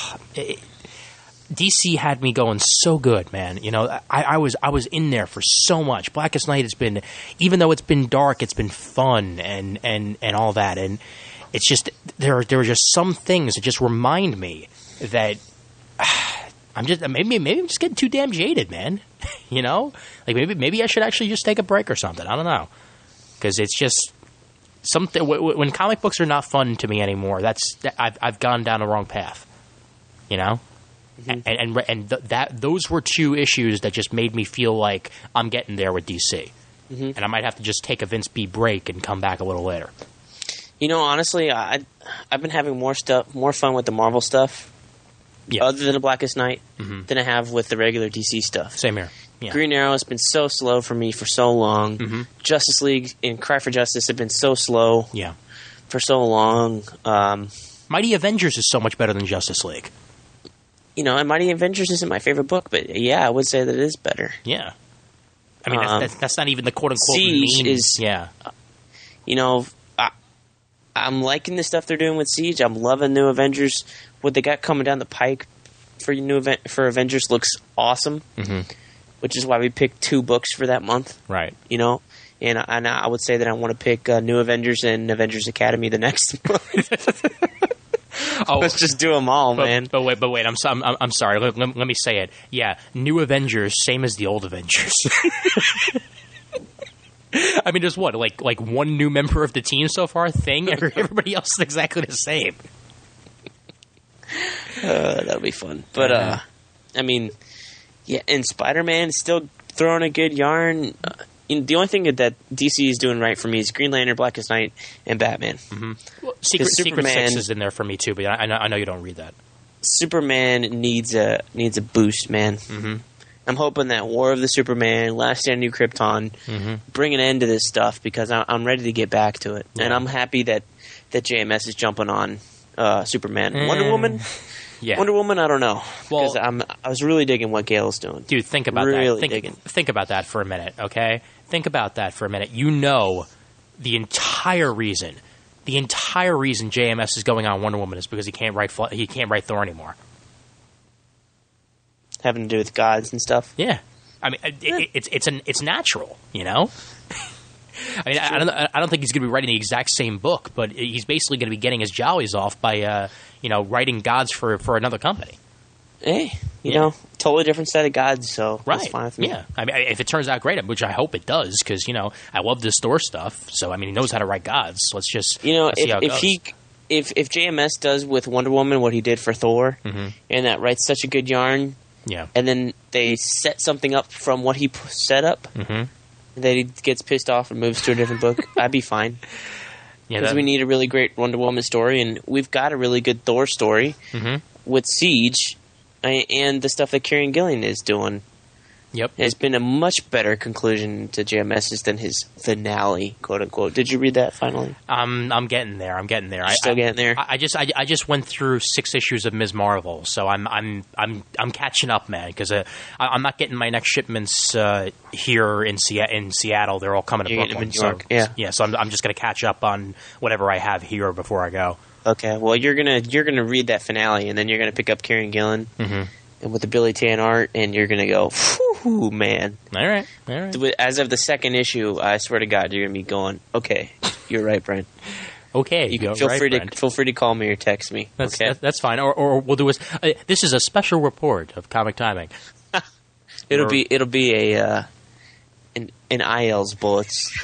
DC had me going so good, man. You know, I was in there for so much. Blackest Night has been, even though it's been dark, it's been fun and all that. And it's just there are just some things that just remind me that I'm just maybe I'm just getting too damn jaded, man. You know, like maybe I should actually just take a break or something. I don't know, because it's just something when comic books are not fun to me anymore. I've gone down the wrong path. You know. And those were 2 issues that just made me feel like I'm getting there with DC, and I might have to just take a Vince B break and come back a little later. You know, honestly, I've been having more fun with the Marvel stuff, other than the Blackest Night, than I have with the regular DC stuff. Same here. Yeah. Green Arrow has been so slow for me for so long. Justice League and Cry for Justice have been so slow. For so long. Mighty Avengers is so much better than Justice League. You know, and Mighty Avengers isn't my favorite book, but yeah, I would say that it is better. Yeah. I mean, that's not even the quote-unquote Siege main. Is, you know, I'm liking the stuff they're doing with Siege. I'm loving New Avengers. What they got coming down the pike for Avengers looks awesome, which is why we picked 2 books for that month. Right. You know, and I would say that I want to pick New Avengers and Avengers Academy the next month. Let's just do them all, man. But wait. I'm sorry. Let me say it. Yeah, New Avengers, same as the old Avengers. I mean, there's what, like one new member of the team so far. Thing, everybody else is exactly the same. That'll be fun. But I mean, yeah, and Spider-Man is still throwing a good yarn. The only thing that DC is doing right for me is Green Lantern, Blackest Night, and Batman. Well, Secret Six is in there for me too, but I know you don't read that. Superman needs a boost, man. I'm hoping that War of the Superman, Last Stand New Krypton, bring an end to this stuff because I'm ready to get back to it, and I'm happy that JMS is jumping on Superman. Wonder Woman. Yeah. Wonder Woman, I don't know. Because I was really digging what Gale's doing. Dude, think about that. Think about that for a minute, okay? Think about that for a minute. You know the entire reason JMS is going on Wonder Woman is because he can't write Thor anymore. Having to do with gods and stuff? Yeah. I mean, it's natural, you know? I mean, I don't think he's going to be writing the exact same book, but he's basically going to be getting his jollies off by, writing gods for another company. Hey, you know, totally different set of gods, so that's fine with me. Yeah, I mean, if it turns out great, which I hope it does, because I love this Thor stuff. So I mean, he knows how to write gods. So let's just see how it goes. If JMS does with Wonder Woman what he did for Thor, and that writes such a good yarn, and then they set something up from what he set up. That he gets pissed off and moves to a different book, I'd be fine. Because we need a really great Wonder Woman story, and we've got a really good Thor story with Siege and the stuff that Kieran Gillen is doing. Yep. It's been a much better conclusion to JMS's than his finale, quote unquote. Did you read that finally? I'm getting there. You're still getting there. I just went through 6 issues of Ms. Marvel, so I'm catching up, man. Because I'm not getting my next shipments here in Seattle. They're all coming to You're Brooklyn. getting them in New York, yeah. So I'm just gonna catch up on whatever I have here before I go. Okay. Well, you're gonna read that finale, and then you're gonna pick up Kieran Gillen. Mm-hmm. And with the Billy Tan art, and you're gonna go, whew, man. All right. As of the second issue, I swear to God, you're gonna be going, okay, you're right, Brent. Okay, You can feel free to call me or text me. That's fine. Or we'll do this is a special report of Comic Timing. It'll be an IL's bullets.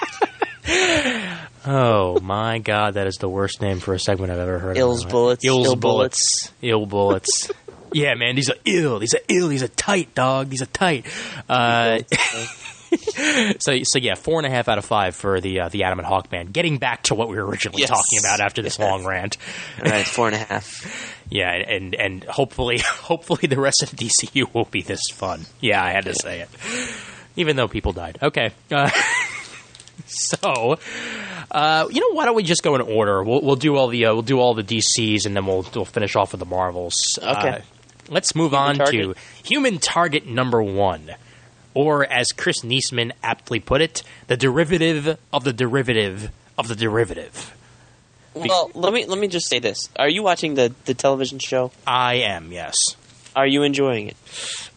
Oh my God, that is the worst name for a segment I've ever heard. Il's bullets. Ill bullets. Yeah, man, these are ill. These are tight, dog. These are tight. So yeah, 4.5 out of 5 for the Adam and Hawk band. Getting back to what we were originally talking about after this long rant. All right, 4.5. Yeah, and hopefully the rest of DCU will be this fun. Yeah, I had to say it, even though people died. Okay, so. Why don't we just go in order? We'll do all the DCs, and then we'll finish off with the Marvels. Okay. Let's move on to Human Target number 1, or as Chris Niesman aptly put it, the derivative of the derivative of the derivative. Well, let me just say this: are you watching the television show? I am. Yes. Are you enjoying it?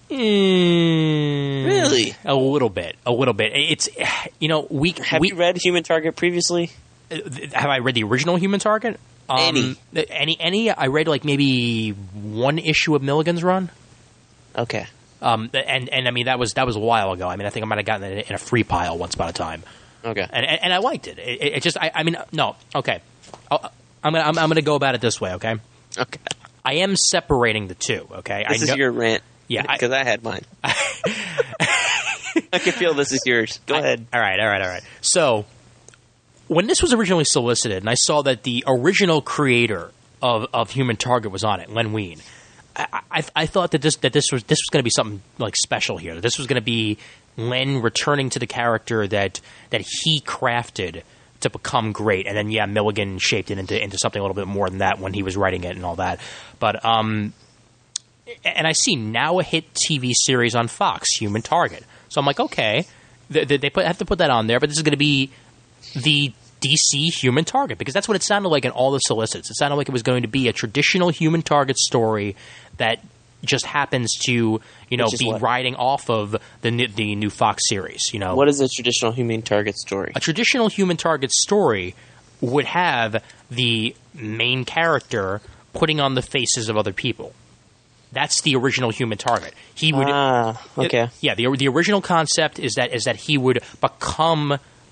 Really? A little bit. It's Have you read Human Target previously? Have I read the original Human Target? Any? I read like maybe 1 issue of Milligan's run. Okay. And I mean that was a while ago. I mean I think I might have gotten it in a free pile once upon a time. Okay. And I liked it. It just I mean no okay. I'm gonna go about it this way. Okay. Okay. I am separating the two. Okay. This is your rant. Yeah. Because I had mine. I can feel this is yours. Go ahead. All right. So, when this was originally solicited, and I saw that the original creator of Human Target was on it, Len Wein, I thought that this was going to be something like special here. That this was going to be Len returning to the character that he crafted to become great, and then Milligan shaped it into something a little bit more than that when he was writing it and all that. But and I see now a hit TV series on Fox, Human Target. So I'm like, okay, they have to put that on there, but this is going to be the DC Human Target, because that's what it sounded like in all the solicits. It sounded like it was going to be a traditional Human Target story that just happens to, be riding off of the new Fox series. What is a traditional Human Target story? A traditional Human Target story would have the main character putting on the faces of other people. That's the original Human Target. He would. Okay. The original concept is that he would become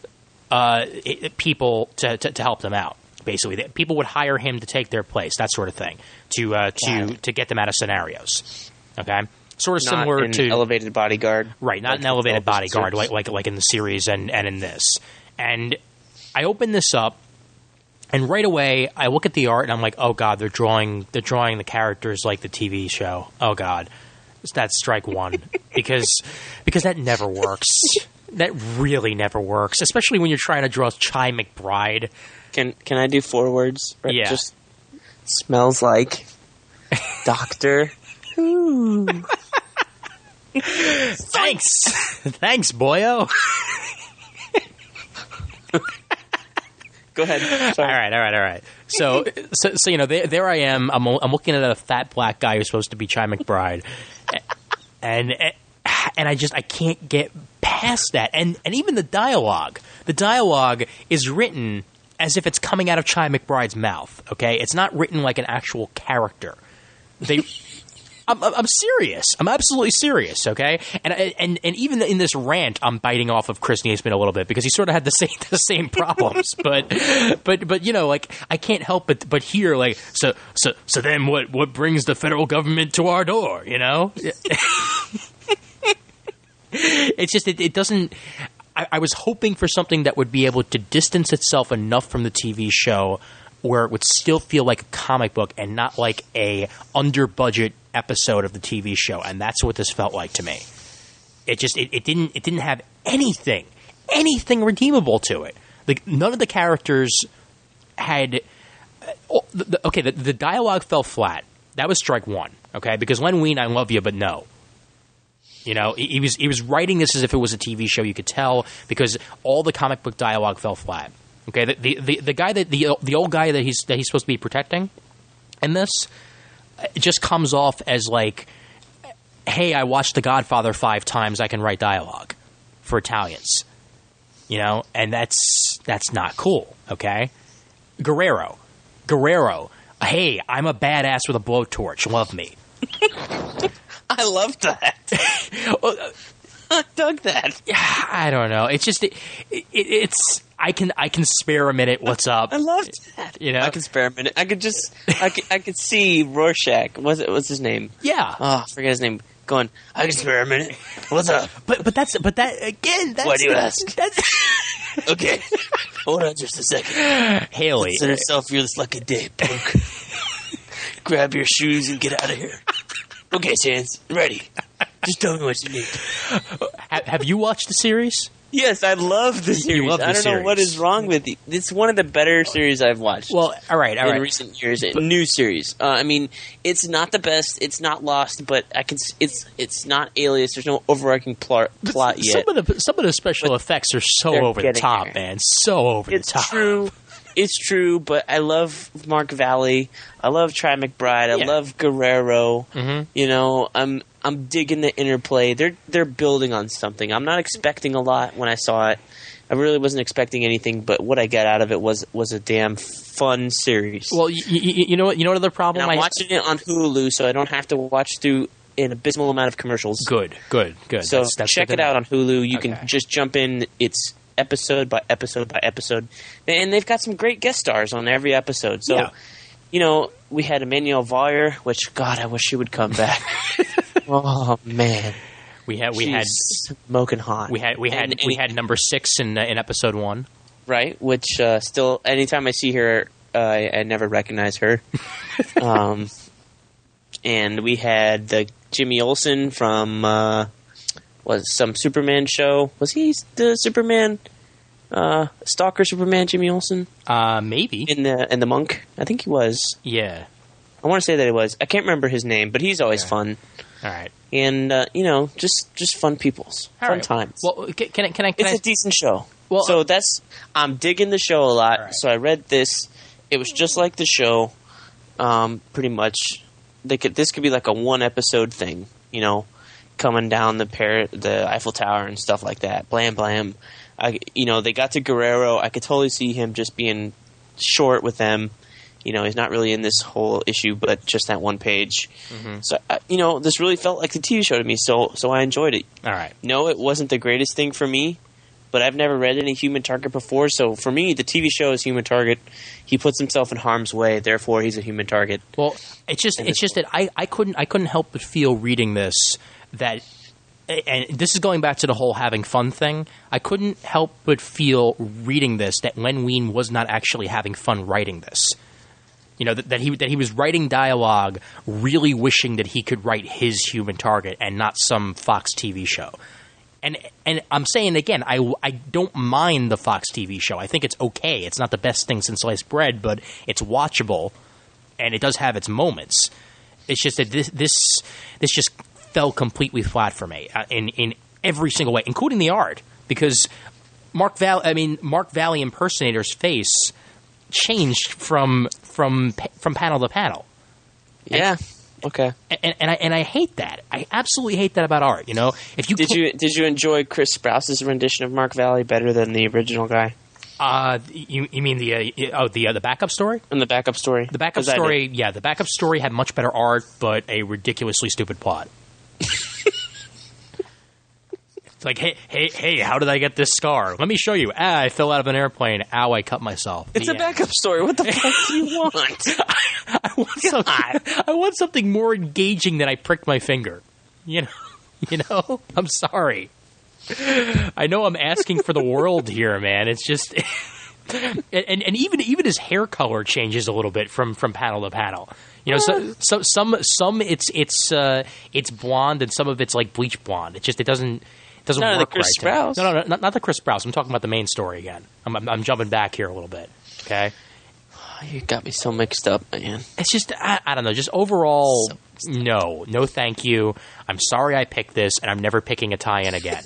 people to help them out. Basically, people would hire him to take their place, that sort of thing, to get them out of scenarios. Okay, sort of not similar an to elevated bodyguard, right? Not an elevated bodyguard like in the series and in this. And I open this up. And right away, I look at the art and I'm like, "Oh God, they're drawing the characters like the TV show." Oh God, that's strike one because that never works. That really never works, especially when you're trying to draw Chi McBride. Can I do 4 words? Right? Yeah. Just smells like Doctor Who. Thanks, boyo. Go ahead. Sorry. All right. So there I am. I'm looking at a fat black guy who's supposed to be Chi McBride, and I can't get past that. And even the dialogue is written as if it's coming out of Chi McBride's mouth. Okay, it's not written like an actual character. I'm serious. I'm absolutely serious. Okay, and even in this rant, I'm biting off of Chris Niesman a little bit because he sort of had the same problems. but like I can't help but hear like so then what brings the federal government to our door? It's just it doesn't. I was hoping for something that would be able to distance itself enough from the TV show where it would still feel like a comic book and not like a under-budget episode of the TV show, and that's what this felt like to me. It didn't have anything redeemable to it. Like, none of the characters had. The dialogue fell flat. That was strike one. Okay, because Len Wein, I love you, but no. You know, he was writing this as if it was a TV show. You could tell because all the comic book dialogue fell flat. Okay, the guy the old guy that he's supposed to be protecting in this just comes off as like, hey, I watched The Godfather 5 times. I can write dialogue for Italians. You know, and that's not cool. Okay, Guerrero, hey, I'm a badass with a blowtorch. Love me. I love that. I dug that. I don't know. It's just it's. I can spare a minute. What's up? I loved that. You know, I can spare a minute. I could see Rorschach. What's his name? Yeah. Oh, I forget his name. Going. I can spare a minute. What's up? But that again. That's why do you ask? That's okay. Hold on just a second. Haley, consider yourself fearless like a day, punk. Grab your shoes and get out of here. Okay, Chance, ready. Just tell me what you need. Have you watched the series? Yes, I love the series. You love the I don't know what is wrong with it. It's one of the better series I've watched. Well, all right. In recent years, new series. I mean, it's not the best. It's not Lost, but it's not Alias. There's no overarching plot yet. Some of the special effects are so over the top, man. So over the top. It's true. It's true, but I love Mark Valley. I love Try McBride. I love Guerrero. Mm-hmm. You know, I'm digging the interplay. They're building on something. I'm not expecting a lot when I saw it. I really wasn't expecting anything, but what I got out of it was a damn fun series. Well, you know what? You know what other problem? And I'm watching it on Hulu, so I don't have to watch through an abysmal amount of commercials. Good. So that's check it out on Hulu. You can just jump in. It's episode by episode by episode, and they've got some great guest stars on every episode. So, you know, we had Emmanuel Voyer, which God, I wish she would come back. Oh man, we had smoking hot. We had number 6 in episode 1, right? Which still, anytime I see her, I never recognize her. And we had the Jimmy Olsen from. Was some Superman show? Was he the Superman, stalker Superman, Jimmy Olsen? Maybe in the Monk. I think he was. Yeah, I want to say that it was. I can't remember his name, but he's always fun. All right, and you know, just fun peoples, fun times. Well, can I? It's a decent show. Well, so I'm digging the show a lot. Right. So I read this. It was just like the show, pretty much. This could be like a 1 episode thing, you know. Coming down the Eiffel Tower and stuff like that. Blam, blam. They got to Guerrero. I could totally see him just being short with them. You know, he's not really in this whole issue, but just that one page. Mm-hmm. So, this really felt like the TV show to me, so I enjoyed it. All right. No, it wasn't the greatest thing for me, but I've never read any Human Target before, so for me, the TV show is Human Target. He puts himself in harm's way, therefore he's a human target. Well, it's just that I couldn't help but feel reading this that, and this is going back to the whole having fun thing, I couldn't help but feel reading this that Len Wein was not actually having fun writing this. You know, that he was writing dialogue really wishing that he could write his Human Target and not some Fox TV show. And I'm saying again, I don't mind the Fox TV show. I think it's okay. It's not the best thing since sliced bread, but it's watchable, and it does have its moments. It's just that this just fell completely flat for me in every single way, including the art, because Mark Valley impersonator's face changed from panel to panel. Yeah. Okay. And I hate that. I absolutely hate that about art. You know, if you did you enjoy Chris Sprouse's rendition of Mark Valley better than the original guy? You mean the backup story? And the backup story. The backup story, yeah. The backup story had much better art, but a ridiculously stupid plot. It's like, hey, how did I get this scar? Let me show you. I fell out of an airplane. Ow, I cut myself. It's a backup story. What the fuck do you want? I want something more engaging than I pricked my finger. You know. I'm sorry. I know I'm asking for the world here, man. It's just, and even his hair color changes a little bit from panel to panel. You know, so some it's blonde and some of it's like bleach blonde. It doesn't None work of the Chris right. Sprouse. No, not the Chris Sprouse. I'm talking about the main story again. I'm jumping back here a little bit. Okay. You got me so mixed up, man. It's just I don't know. Just overall, no, thank you. I'm sorry I picked this, and I'm never picking a tie-in again.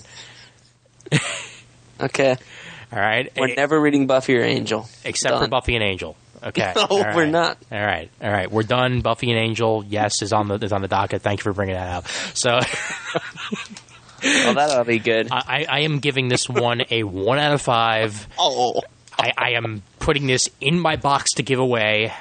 Okay. All right. We're never reading Buffy or Angel. Except for Buffy and Angel. Okay. No, All right. we're not. All right. We're done. Buffy and Angel, yes, is on the docket. Thank you for bringing that out. So, Well, that'll be good. I am giving this one a 1 out of 5. Oh. I am putting this in my box to give away.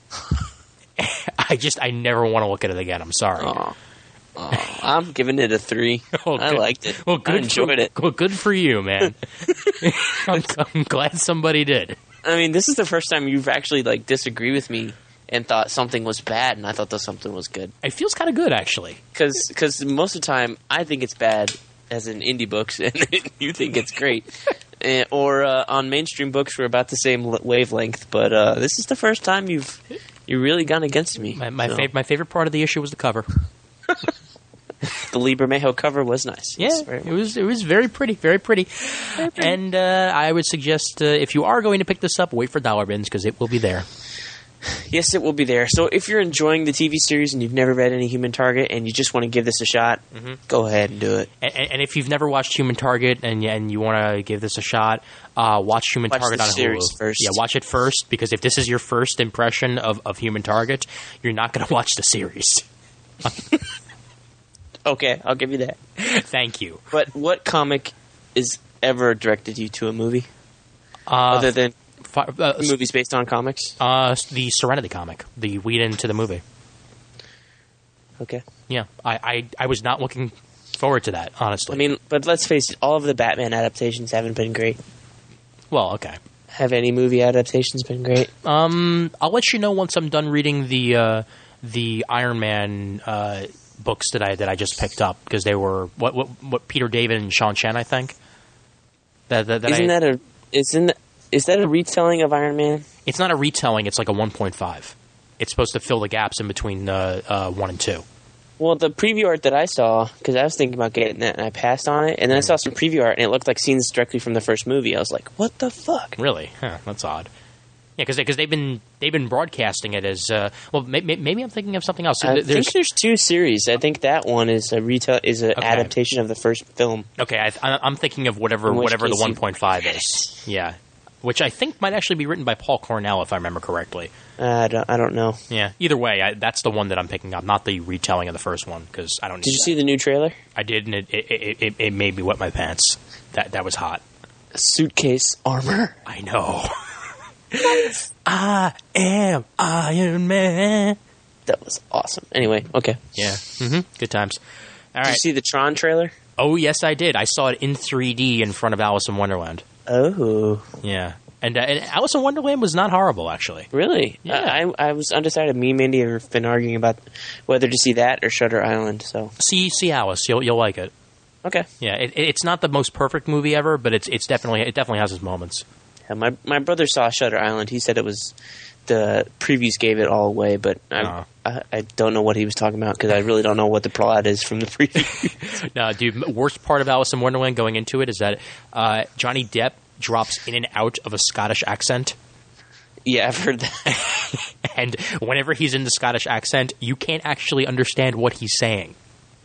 I never want to look at it again. I'm sorry. Oh, I'm giving it a 3. Oh, I liked it. Well, good I enjoyed it. Well, good for you, man. I'm glad somebody did. I mean, this is the first time you've actually like disagreed with me and thought something was bad, and I thought that something was good. It feels kind of good, actually. Because most of the time, I think it's bad, as in indie books, and you think it's great. Or on mainstream books, we're about the same wavelength. But this is the first time you've really gone against me. My favorite part of the issue was the cover. The Lee Bermejo cover was nice. Yeah, it was very pretty, very pretty. And I would suggest if you are going to pick this up, wait for Dollar Bins because it will be there. Yes, it will be there. So if you're enjoying the TV series and you've never read any Human Target and you just want to give this a shot, go ahead and do it. And if you've never watched Human Target and you want to give this a shot, watch Human Target on Hulu first. Yeah, watch it first because if this is your first impression of Human Target, you're not going to watch the series. Okay, I'll give you that. Thank you. But what comic is ever directed you to a movie other than movies based on comics? The Serenity comic, the lead-in to the movie. Okay. Yeah, I was not looking forward to that, honestly. I mean, but let's face it, all of the Batman adaptations haven't been great. Well, okay. Have any movie adaptations been great? I'll let you know once I'm done reading the Iron Man books that I just picked up because they were what Peter David and Sean Chen, I think. Is that a retelling of Iron Man? It's not a retelling. It's like a 1.5. It's supposed to fill the gaps in between 1 and 2. Well, the preview art that I saw, because I was thinking about getting that, and I passed on it, and then I saw some preview art, and it looked like scenes directly from the first movie. I was like, "What the fuck?" Really? Huh, that's odd. Yeah, because they've been broadcasting it as well. Maybe I'm thinking of something else. I think there's 2 series. I think that one is an adaptation of the first film. Okay, I'm thinking of whatever the 1.5 is. Yeah, which I think might actually be written by Paul Cornell, if I remember correctly. I don't know. Yeah. Either way, that's the one that I'm picking up, not the retelling of the first one, because I don't need Did you see the new trailer? I did, and it made me wet my pants. That was hot. Suitcase armor. I know. I am Iron Man. That was awesome. Anyway, okay. Yeah. Good times. All right. Did you see the Tron trailer? Oh, yes, I did. I saw it in 3D in front of Alice in Wonderland. Oh. Yeah. And Alice in Wonderland was not horrible, actually. Really? Yeah. I was undecided. Me and Mindy have been arguing about whether to see that or Shutter Island. So see Alice. You'll like it. Okay. Yeah. It's not the most perfect movie ever, but it definitely has its moments. Yeah, my brother saw Shutter Island. He said it was the previews gave it all away, but I don't know what he was talking about because I really don't know what the plot is from the preview. No, dude. Worst part of Alice in Wonderland going into it is that Johnny Depp drops in and out of a Scottish accent. Yeah, I've heard that. And whenever he's in the Scottish accent, you can't actually understand what he's saying.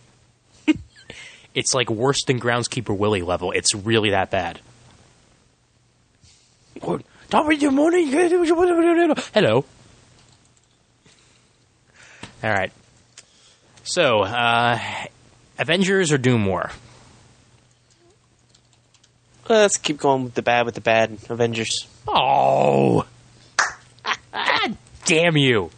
It's like worse than Groundskeeper Willie level. It's really that bad. Hello. All right. So, Avengers or Doom War? Let's keep going with the bad. Avengers. Oh. Damn you.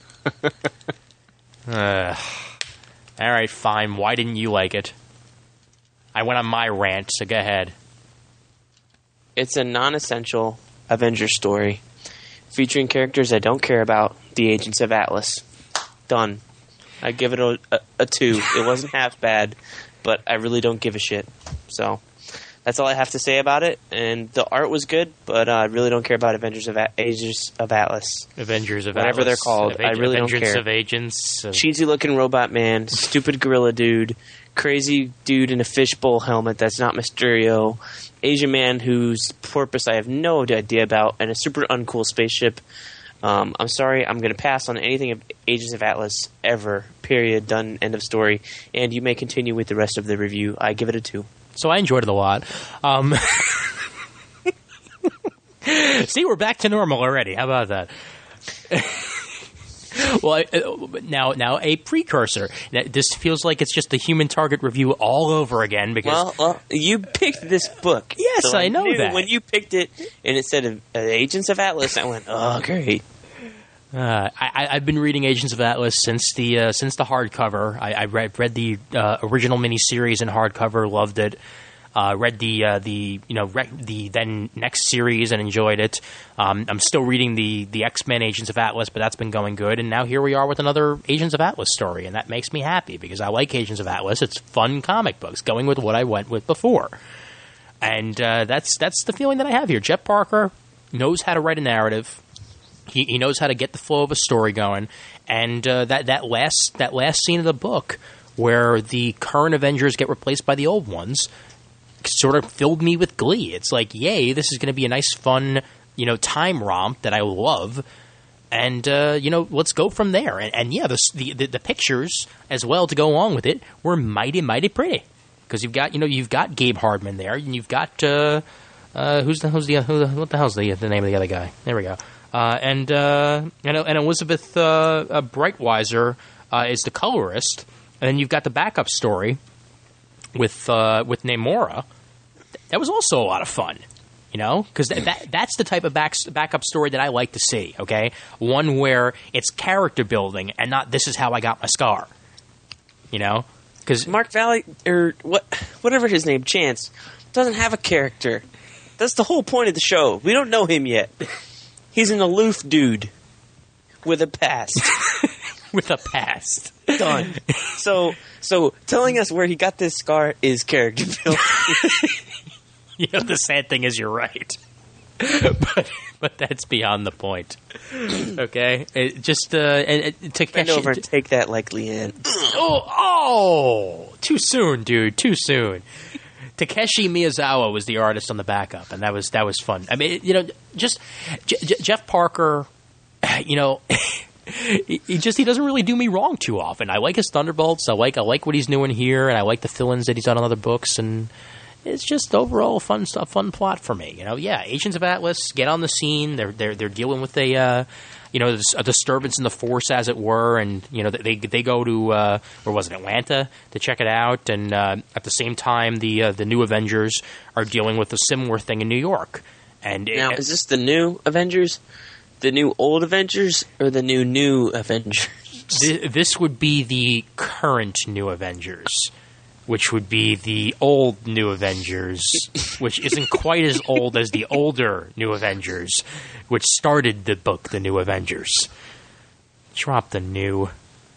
All right, fine. Why didn't you like it? I went on my rant, so go ahead. It's a non-essential Avengers story featuring characters I don't care about, the Agents of Atlas. Done. I give it a 2. It wasn't half bad, but I really don't give a shit. So That's all I have to say about it. And the art was good, but I really don't care about Ages of Atlas. Avengers of whatever Atlas. they're called. I really don't care. Of Agents. Cheesy looking robot man, stupid gorilla dude, crazy dude in a fishbowl helmet that's not Mysterio, Asian man whose purpose I have no idea about, and a super uncool spaceship. I'm sorry, I'm going to pass on anything of Ages of Atlas ever. Period. Done. End of story. And you may continue with the rest of the review. I give it a 2. So I enjoyed it a lot. See, we're back to normal already. How about that? Well, now a precursor. This feels like it's just the Human Target review all over again. Because well, you picked this book. Yes, so I know that. When you picked it and it said Agents of Atlas, I went, oh, great. I've been reading Agents of Atlas since the hardcover. I read the original miniseries in hardcover, loved it. Read the then next series and enjoyed it. I'm still reading the X-Men Agents of Atlas, but that's been going good. And now here we are with another Agents of Atlas story, and that makes me happy because I like Agents of Atlas. It's fun comic books, going with what I went with before, and that's the feeling that I have here. Jeff Parker knows how to write a narrative. He knows how to get the flow of a story going, and that last scene of the book where the current Avengers get replaced by the old ones sort of filled me with glee. It's like, yay, this is going to be a nice, fun, time romp that I love, and let's go from there. And yeah, the pictures as well to go along with it were mighty, mighty pretty because you've got Gabe Hardman there, and you've got what the hell's the name of the other guy? There we go. And Elizabeth Breitweiser is the colorist, and then you've got the backup story with Namora. That was also a lot of fun, because that's the type of backup story that I like to see. Okay, one where it's character building and not this is how I got my scar. Because Mark Valley or whatever his name, Chance, doesn't have a character. That's the whole point of the show. We don't know him yet. He's an aloof dude with a past. With a past. Done. So telling us where he got this scar is character building. The sad thing is you're right. But that's beyond the point. Okay? Takeshi... Bend over and take that like Leanne. Oh! Too soon, dude. Too soon. Takeshi Miyazawa was the artist on the backup, and that was fun. I mean, Jeff Parker, he doesn't really do me wrong too often. I like his Thunderbolts. I like what he's doing here, and I like the fill-ins that he's done on other books, and it's just overall a fun plot for me. Agents of Atlas get on the scene. They're dealing with a disturbance in the Force, as it were, and they go to where was it, Atlanta, to check it out, and at the same time the new Avengers are dealing with a similar thing in New York. And now, is this the new Avengers, the new old Avengers, or the new Avengers? This would be the current new Avengers, which would be the old New Avengers, which isn't quite as old as the older New Avengers, which started the book, The New Avengers. Drop the new.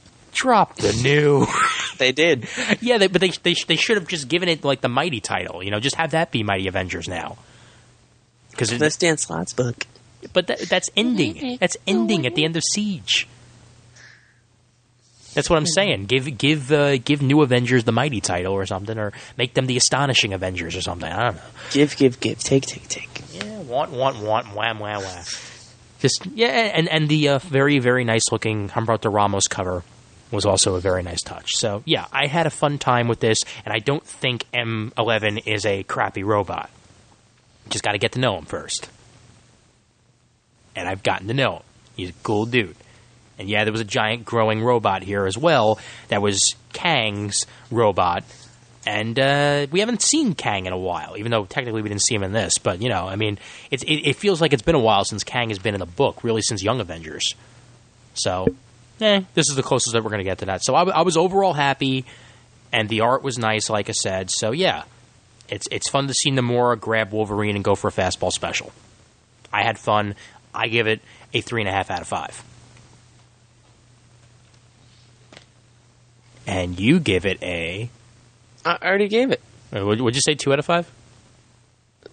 They did. Yeah, but they should have just given it like the Mighty title. Just have that be Mighty Avengers now. That's Dan Slott's book. But that's ending. That's ending at the end of Siege. That's what I'm saying. Give New Avengers the Mighty title or something, or make them the Astonishing Avengers or something. I don't know. Give. Take. Yeah, want, wham, wham. Just and the very, very nice looking Humberto Ramos cover was also a very nice touch. So yeah, I had a fun time with this, and I don't think M11 is a crappy robot. Just got to get to know him first, and I've gotten to know him. He's a cool dude. And yeah, there was a giant growing robot here as well. That was Kang's robot. And we haven't seen Kang in a while, even though technically we didn't see him in this. But, it feels like it's been a while since Kang has been in the book, really since Young Avengers. So, this is the closest that we're going to get to that. So I was overall happy, and the art was nice, like I said. So, yeah, it's fun to see Namora grab Wolverine and go for a fastball special. I had fun. I give it a 3.5 out of 5. And you give it a... I already gave it. Would you say 2 out of 5?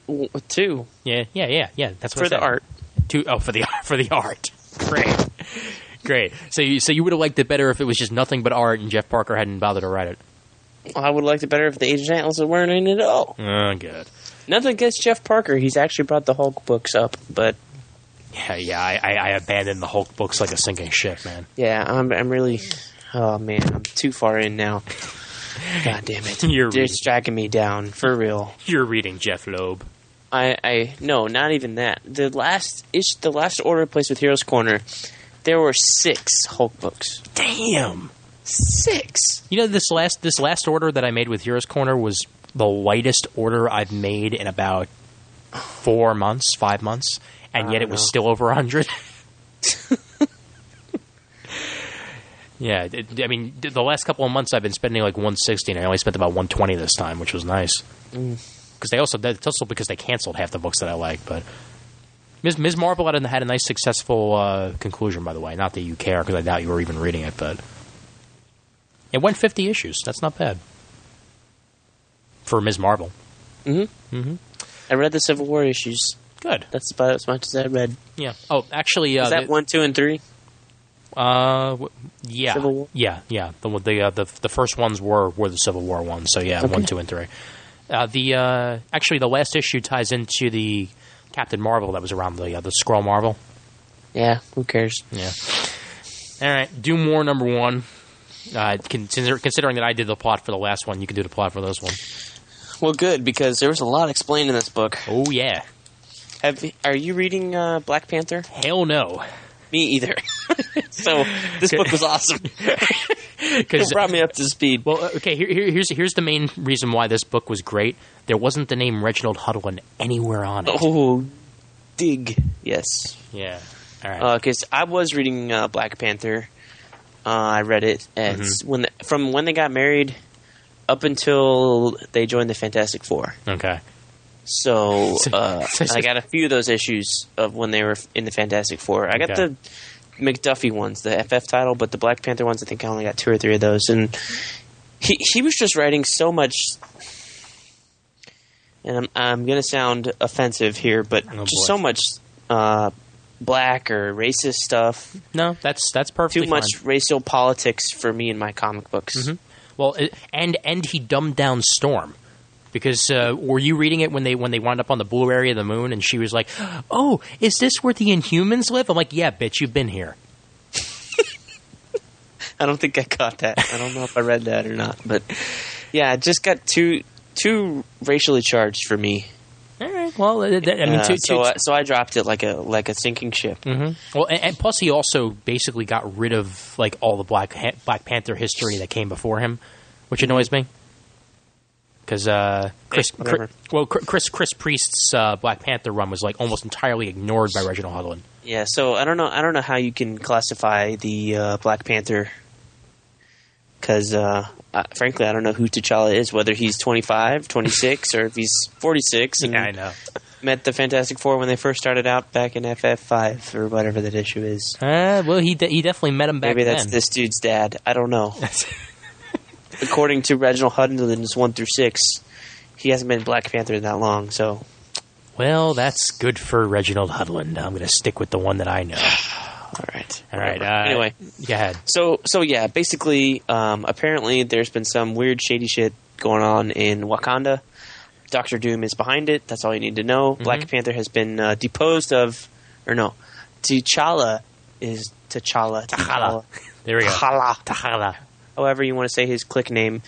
2. Yeah. That's what For the art. 2. Oh, for the art. Great. So you would have liked it better if it was just nothing but art and Jeff Parker hadn't bothered to write it. I would have liked it better if the Age of Atlas weren't in it at all. Oh, good. Nothing against Jeff Parker. He's actually brought the Hulk books up, but yeah. I abandoned the Hulk books like a sinking ship, man. yeah, I'm really. Oh man, I'm too far in now. God damn it! They're striking me down for real. You're reading Jeff Loeb. No, not even that. The last order placed with Heroes Corner, there were 6 Hulk books. Damn. 6. You know, this last order that I made with Heroes Corner was the lightest order I've made in about 5 months, and yet it was still over 100. Yeah, I mean, the last couple of months I've been spending like 160, and I only spent about 120 this time, which was nice. Because it's also because they canceled half the books that I like. But Ms. Marvel had a nice, successful conclusion, by the way. Not that you care, because I doubt you were even reading it, but it went 50 issues. That's not bad for Ms. Marvel. I read the Civil War issues. Good. That's about as much as I read. Yeah. Oh, actually, is that 1, 2, and 3? Yeah, Civil War? yeah. The first ones were the Civil War ones. So yeah, okay. 1, 2, and 3. Actually, the last issue ties into the Captain Marvel that was around the Skrull Marvel. Yeah, who cares? Yeah. All right, Doom War #1. Considering that I did the plot for the last one, you can do the plot for this one. Well, good, because there was a lot explained in this book. Oh yeah. Are you reading Black Panther? Hell no. Me either. So this book was awesome. It brought me up to speed. Well, okay. Here's the main reason why this book was great. There wasn't the name Reginald Hudlin anywhere on it. Oh, dig. Yes. Yeah. All right. Because I was reading Black Panther. I read it from when they got married up until they joined the Fantastic Four. Okay. So I got a few of those issues of when they were in the Fantastic Four. I got the McDuffie ones, the FF title, but the Black Panther ones, I think I only got 2 or 3 of those. And he was just writing so much, and I'm going to sound offensive here, but so much black or racist stuff. No, that's perfectly too much racial politics for me in my comic books. Mm-hmm. Well, and he dumbed down Storm. Because were you reading it when they wound up on the blue area of the moon, and she was like, "Oh, is this where the Inhumans live?" I'm like, "Yeah, bitch, you've been here." I don't think I caught that. I don't know if I read that or not, but yeah, it just got too racially charged for me. All right. Well, I mean, so I dropped it like a sinking ship. Mm-hmm. Well, and plus he also basically got rid of like all the Black Panther history that came before him, which annoys me. Because Chris Priest's Black Panther run was like almost entirely ignored by Reginald Hudlin. Yeah, so I don't know how you can classify the Black Panther. Because frankly, I don't know who T'Challa is. Whether he's 25, 26, or if he's 46. And yeah, I know. Met the Fantastic Four when they first started out back in FF5 or whatever that issue is. Well, he definitely met him back then. Maybe that's this dude's dad. I don't know. According to Reginald Hudlin's 1 through 6, he hasn't been Black Panther that long, so... Well, that's good for Reginald Hudlin. I'm going to stick with the one that I know. All right. Anyway. Go ahead. So yeah, basically, apparently there's been some weird, shady shit going on in Wakanda. Doctor Doom is behind it. That's all you need to know. Mm-hmm. Black Panther has been deposed of... Or no. T'Challa is... T'Challa. There we go. T'Challa. However you want to say his click name.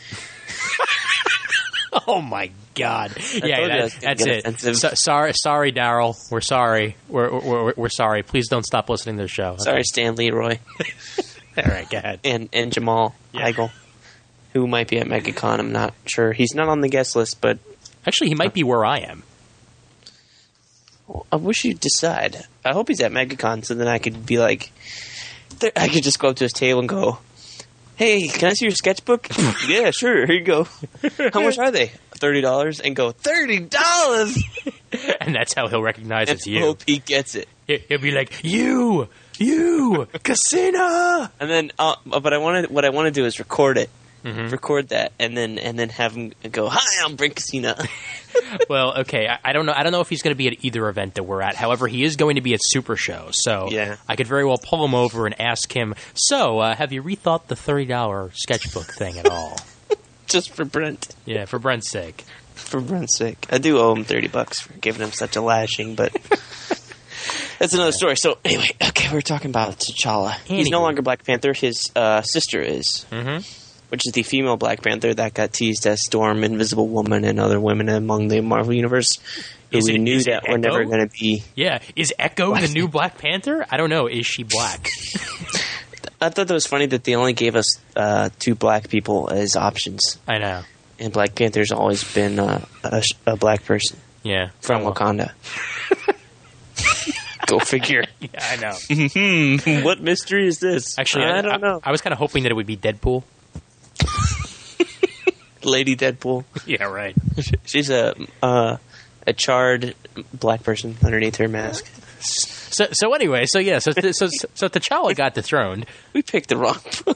Oh my God! Yeah, that's it. Sorry, Daryl. We're sorry. We're sorry. Please don't stop listening to the show. Okay? Sorry, Stan Leroy. All right, go ahead. And Jamal Heigl, who might be at MegaCon. I'm not sure. He's not on the guest list, but actually, he might be where I am. Well, I wish you'd decide. I hope he's at MegaCon, so then I could be like, I could just go up to his table and go, "Hey, can I see your sketchbook?" "Yeah, sure. Here you go." "How much are they?" $30. And go, $30? And that's how he'll recognize it's you. I hope he gets it. He'll be like, you, Casina. And then, but what I want to do is record it. Mm-hmm. Record that, and then have him go, "Hi, I'm Brent Casina." Well, okay. I don't know. I don't know if he's going to be at either event that we're at. However, he is going to be at Super Show, so Yeah. I could very well pull him over and ask him. So, have you rethought the $30 sketchbook thing at all? Just for Brent. Yeah, for Brent's sake. For Brent's sake. I do owe him $30 for giving him such a lashing, but that's another story. So, anyway, okay, we're talking about T'Challa. He's no longer Black Panther. His sister is, which is the female Black Panther that got teased as Storm, Invisible Woman, and other women among the Marvel Universe. Is we it- knew is it that we're never Echo? going to be... Yeah, is Echo the new Black Panther? I don't know. Is she black? I thought that was funny that they only gave us 2 black people as options. I know. And Black Panther's always been a black person Yeah. from Wakanda. Go figure. Yeah, I know. What mystery is this? Actually, I don't know. I was kind of hoping that it would be Deadpool. Lady Deadpool. Yeah, right. She's a charred black person underneath her mask. So anyway, so T'Challa got dethroned. We picked the wrong book.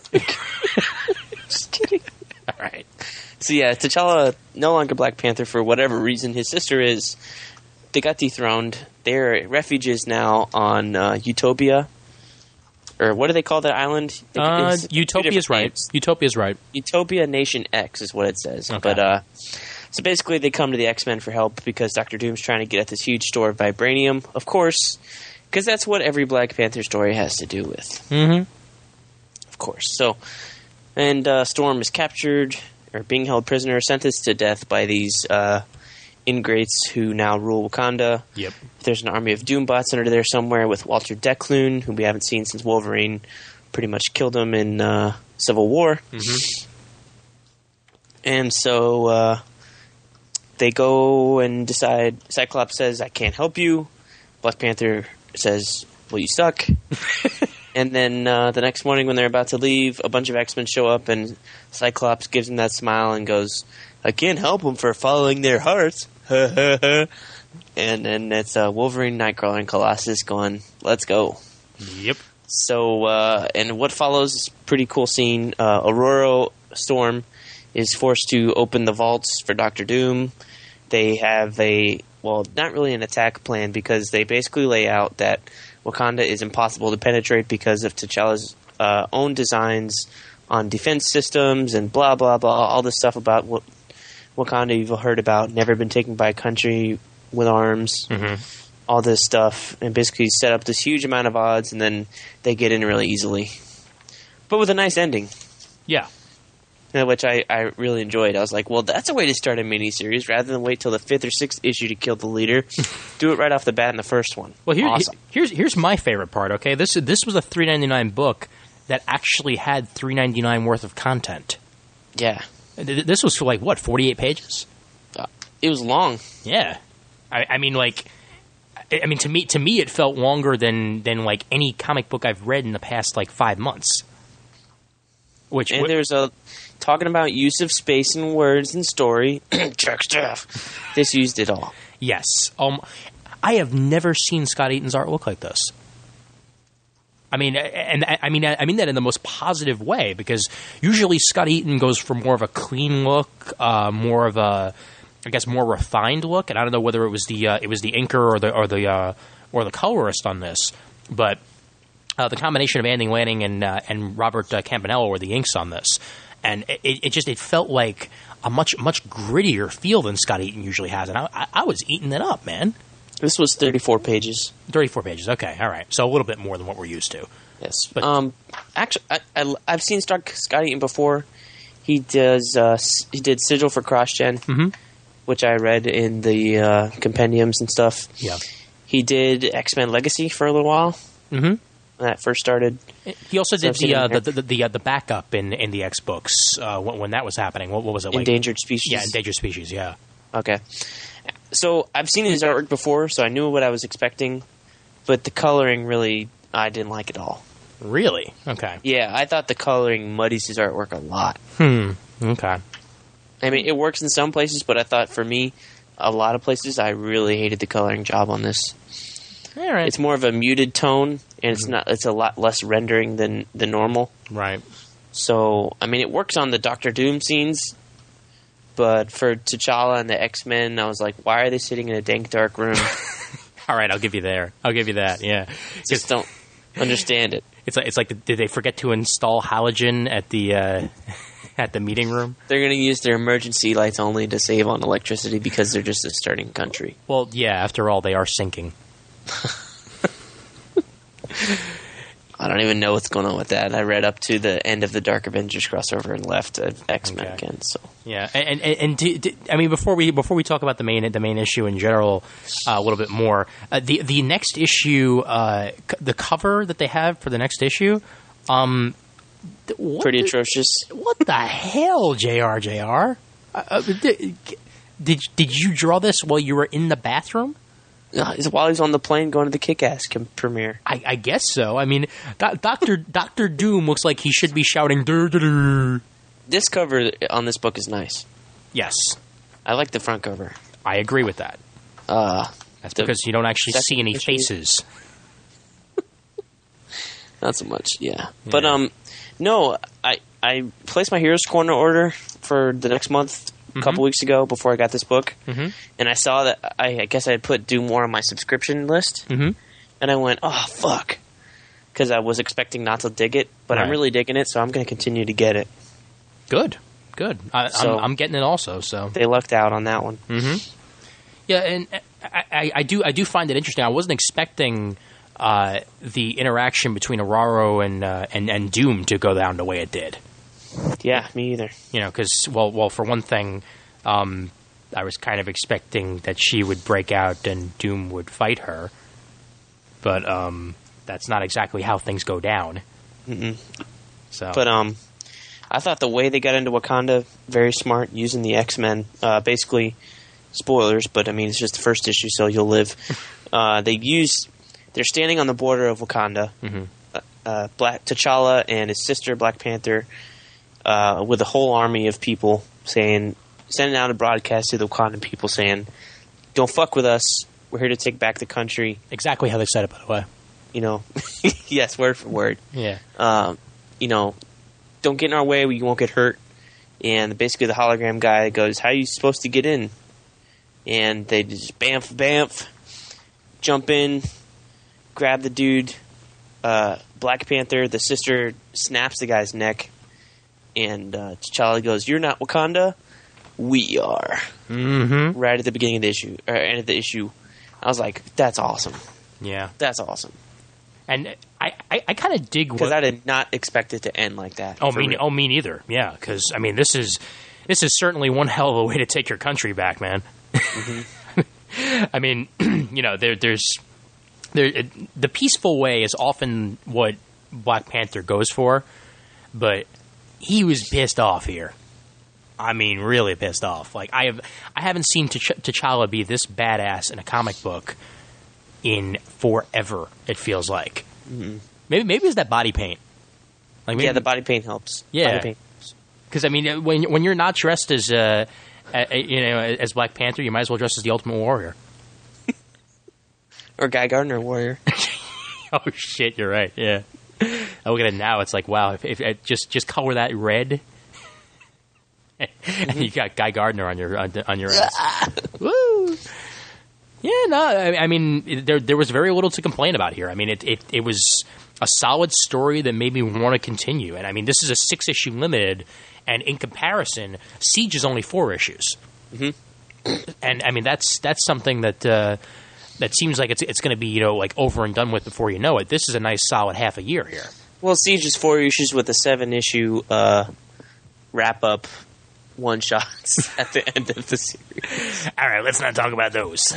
Just kidding. All right. So yeah, T'Challa no longer Black Panther for whatever reason. His sister is. They got dethroned. They're refugees now on Utopia. Or what do they call that island? It's 2 Utopia's different right. names. Utopia's right. Utopia Nation X is what it says. Okay. But so basically they come to the X-Men for help because Dr. Doom's trying to get at this huge store of vibranium, of course, because that's what every Black Panther story has to do with. Mm-hmm. Of course. So, and Storm is captured or being held prisoner, sentenced to death by these ingrates who now rule Wakanda. Yep. There's an army of Doombots under there somewhere with Walter Decloon, who we haven't seen since Wolverine pretty much killed him in Civil War. Mm-hmm. And so they go and decide. Cyclops says, I can't help you. Black Panther says, well, you suck. And then the next morning when they're about to leave, a bunch of X-Men show up and Cyclops gives him that smile and goes, I can't help them for following their hearts. And then it's Wolverine, Nightcrawler, and Colossus going, let's go. Yep. So, and what follows is a pretty cool scene. Aurora Storm is forced to open the vaults for Doctor Doom. They have not really an attack plan because they basically lay out that Wakanda is impossible to penetrate because of T'Challa's own designs on defense systems and blah, blah, blah, all this stuff about what Wakanda you've heard about, never been taken by a country with arms, all this stuff, and basically set up this huge amount of odds, and then they get in really easily. But with a nice ending, Yeah. which I really enjoyed. I was like, well, that's a way to start a miniseries rather than wait till the 5th or 6th issue to kill the leader. Do it right off the bat in the first one. Well, Awesome. here's my favorite part. Okay, this was a $3.99 book that actually had $3.99 worth of content. Yeah. This was for 48 pages. It was long. Yeah, I mean, to me, it felt longer than any comic book I've read in the past 5 months. And there's talking about use of space and words and story. Check stuff. This used it all. Yes. I have never seen Scott Eaton's art look like this. I mean, and I mean that in the most positive way, because usually Scott Eaton goes for more of a clean look, more of a, I guess, more refined look. And I don't know whether it was the inker or the colorist on this, but the combination of Andy Lanning and Robert Campanella were the inks on this, and it felt like a much grittier feel than Scott Eaton usually has, and I was eating it up, man. This was 34 pages. 34 pages. Okay, all right. So a little bit more than what we're used to. Yes. But actually, I've seen Scott Eaton before. He did Sigil for CrossGen, which I read in the compendiums and stuff. Yeah. He did X-Men Legacy for a little while. Mm-hmm. When that first started. He also did So I've seen the backup in the X books when that was happening. What was it like? Endangered Species. Yeah, Endangered Species. Yeah. Okay. So I've seen his artwork before, so I knew what I was expecting, but the coloring really, I didn't like at all. Really? Okay. Yeah, I thought the coloring muddies his artwork a lot. Okay. I mean, it works in some places, but I thought for me, a lot of places, I really hated the coloring job on this. All right. It's more of a muted tone, and it's a lot less rendering than the normal. Right. So, I mean, it works on the Doctor Doom scenes, But for T'Challa and the X-Men, I was like, why are they sitting in a dank, dark room? All right, I'll give you that. Yeah, Just don't understand it. It's like did they forget to install halogen at the at the meeting room? They're going to use their emergency lights only to save on electricity because they're just a starting country. Well, yeah. After all, they are sinking. I don't even know what's going on with that. I read up to the end of the Dark Avengers crossover and left X-Men again. So yeah, and I mean before we talk about the main issue in general a little bit more, the next issue, the cover that they have for the next issue, pretty atrocious. What the hell, JR? Did you draw this while you were in the bathroom? While he's on the plane going to the Kick-Ass premiere. I guess so. I mean, Doctor Doom looks like he should be shouting. Dur, dur, dur. This cover on this book is nice. Yes, I like the front cover. I agree with that. That's because you don't actually see any faces. Not so much, yeah. But no, I placed my Heroes Corner order for the next month. A couple weeks ago before I got this book, and I saw that I guess I had put Doom War on my subscription list, and I went, oh, fuck, because I was expecting not to dig it, but I'm really digging it, so I'm going to continue to get it. Good. I'm getting it also, so. They lucked out on that one. Yeah, and I do find it interesting. I wasn't expecting the interaction between Ororo and Doom to go down the way it did. Yeah, me either. You know, because, well, for one thing, I was kind of expecting that she would break out and Doom would fight her. But that's not exactly how things go down. So, but I thought the way they got into Wakanda, very smart, using the X-Men. Basically, spoilers, but I mean, it's just the first issue, so you'll live. They're standing on the border of Wakanda. Black T'Challa and his sister, Black Panther, with a whole army of people sending out a broadcast to the Wakandan people saying, don't fuck with us. We're here to take back the country. Exactly how they said it, by the way. You know, yes, word for word. Yeah. You know, don't get in our way. We won't get hurt. And basically the hologram guy goes, how are you supposed to get in? And they just bamf, jump in, grab the dude. Black Panther, the sister, snaps the guy's neck. And T'Challa goes, you're not Wakanda? We are. Right at the beginning of the issue, or end of the issue. I was like, that's awesome. Yeah. That's awesome. And I kind of dig because I did not expect it to end like that. Me neither. Yeah, because I mean, this is certainly one hell of a way to take your country back, man. I mean, you know, the peaceful way is often what Black Panther goes for, but he was pissed off here. I mean, really pissed off. Like I haven't seen T'Challa be this badass in a comic book in forever. It feels like maybe it's that body paint. Like the body paint helps. Yeah, because I mean, when you're not dressed as as Black Panther, you might as well dress as the Ultimate Warrior or Guy Gardner Warrior. Oh shit, you're right. Yeah, I look at it now. It's like, wow, if just color that red. And you got Guy Gardner on your ass. Woo! Yeah, no, I mean, there was very little to complain about here. I mean, it was a solid story that made me want to continue. And I mean, this is a 6-issue limited, and in comparison, Siege is only 4 issues. And I mean, that's something that seems like it's going to be, you know, like over and done with before you know it. This is a nice solid half a year here. Well, Siege is 4 issues with a 7-issue wrap up. One shots at the end of the series. All right, let's not talk about those.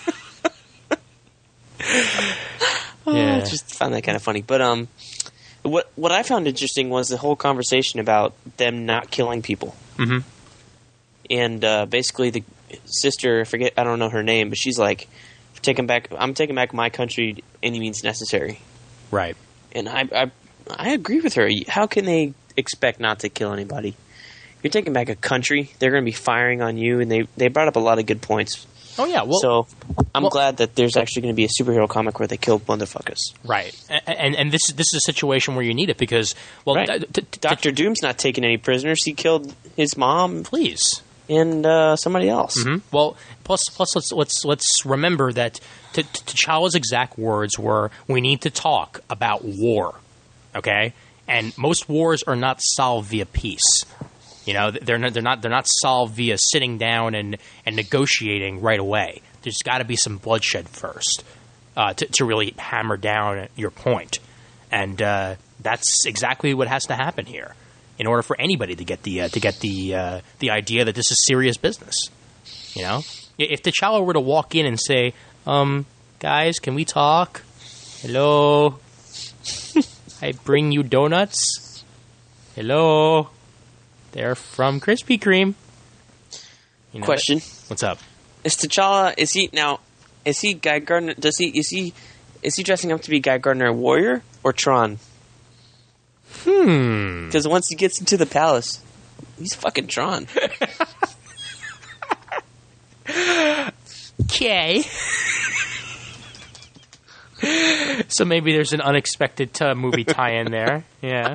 I just found that kind of funny. But what I found interesting was the whole conversation about them not killing people. And basically the sister, I don't know her name, but she's like, I'm taking back my country any means necessary. Right. And I agree with her. How can they expect not to kill anybody? You're taking back a country. They're going to be firing on you, and they brought up a lot of good points. Oh, yeah. Well, so I'm glad that there's actually going to be a superhero comic where they kill motherfuckers. Right. And this is a situation where you need it because, well... Right. Dr. Doom's not taking any prisoners. He killed his mom. Please. and somebody else. Mm-hmm. Well, plus, let's remember that T'Challa's exact words were, "We need to talk about war." Okay, and most wars are not solved via peace. You know, they're not solved via sitting down and negotiating right away. There's got to be some bloodshed first to really hammer down your point, and that's exactly what has to happen here in order for anybody to get the idea that this is serious business. You know, if T'Challa were to walk in and say, "Guys, can we talk? Hello, I bring you donuts. Hello." They're from Krispy Kreme. You know, question: what's up? Is T'Challa? Is he Guy Gardner? Is he dressing up to be Guy Gardner a warrior or Tron? Because once he gets into the palace, he's fucking Tron. Okay. So maybe there's an unexpected movie tie-in there. Yeah.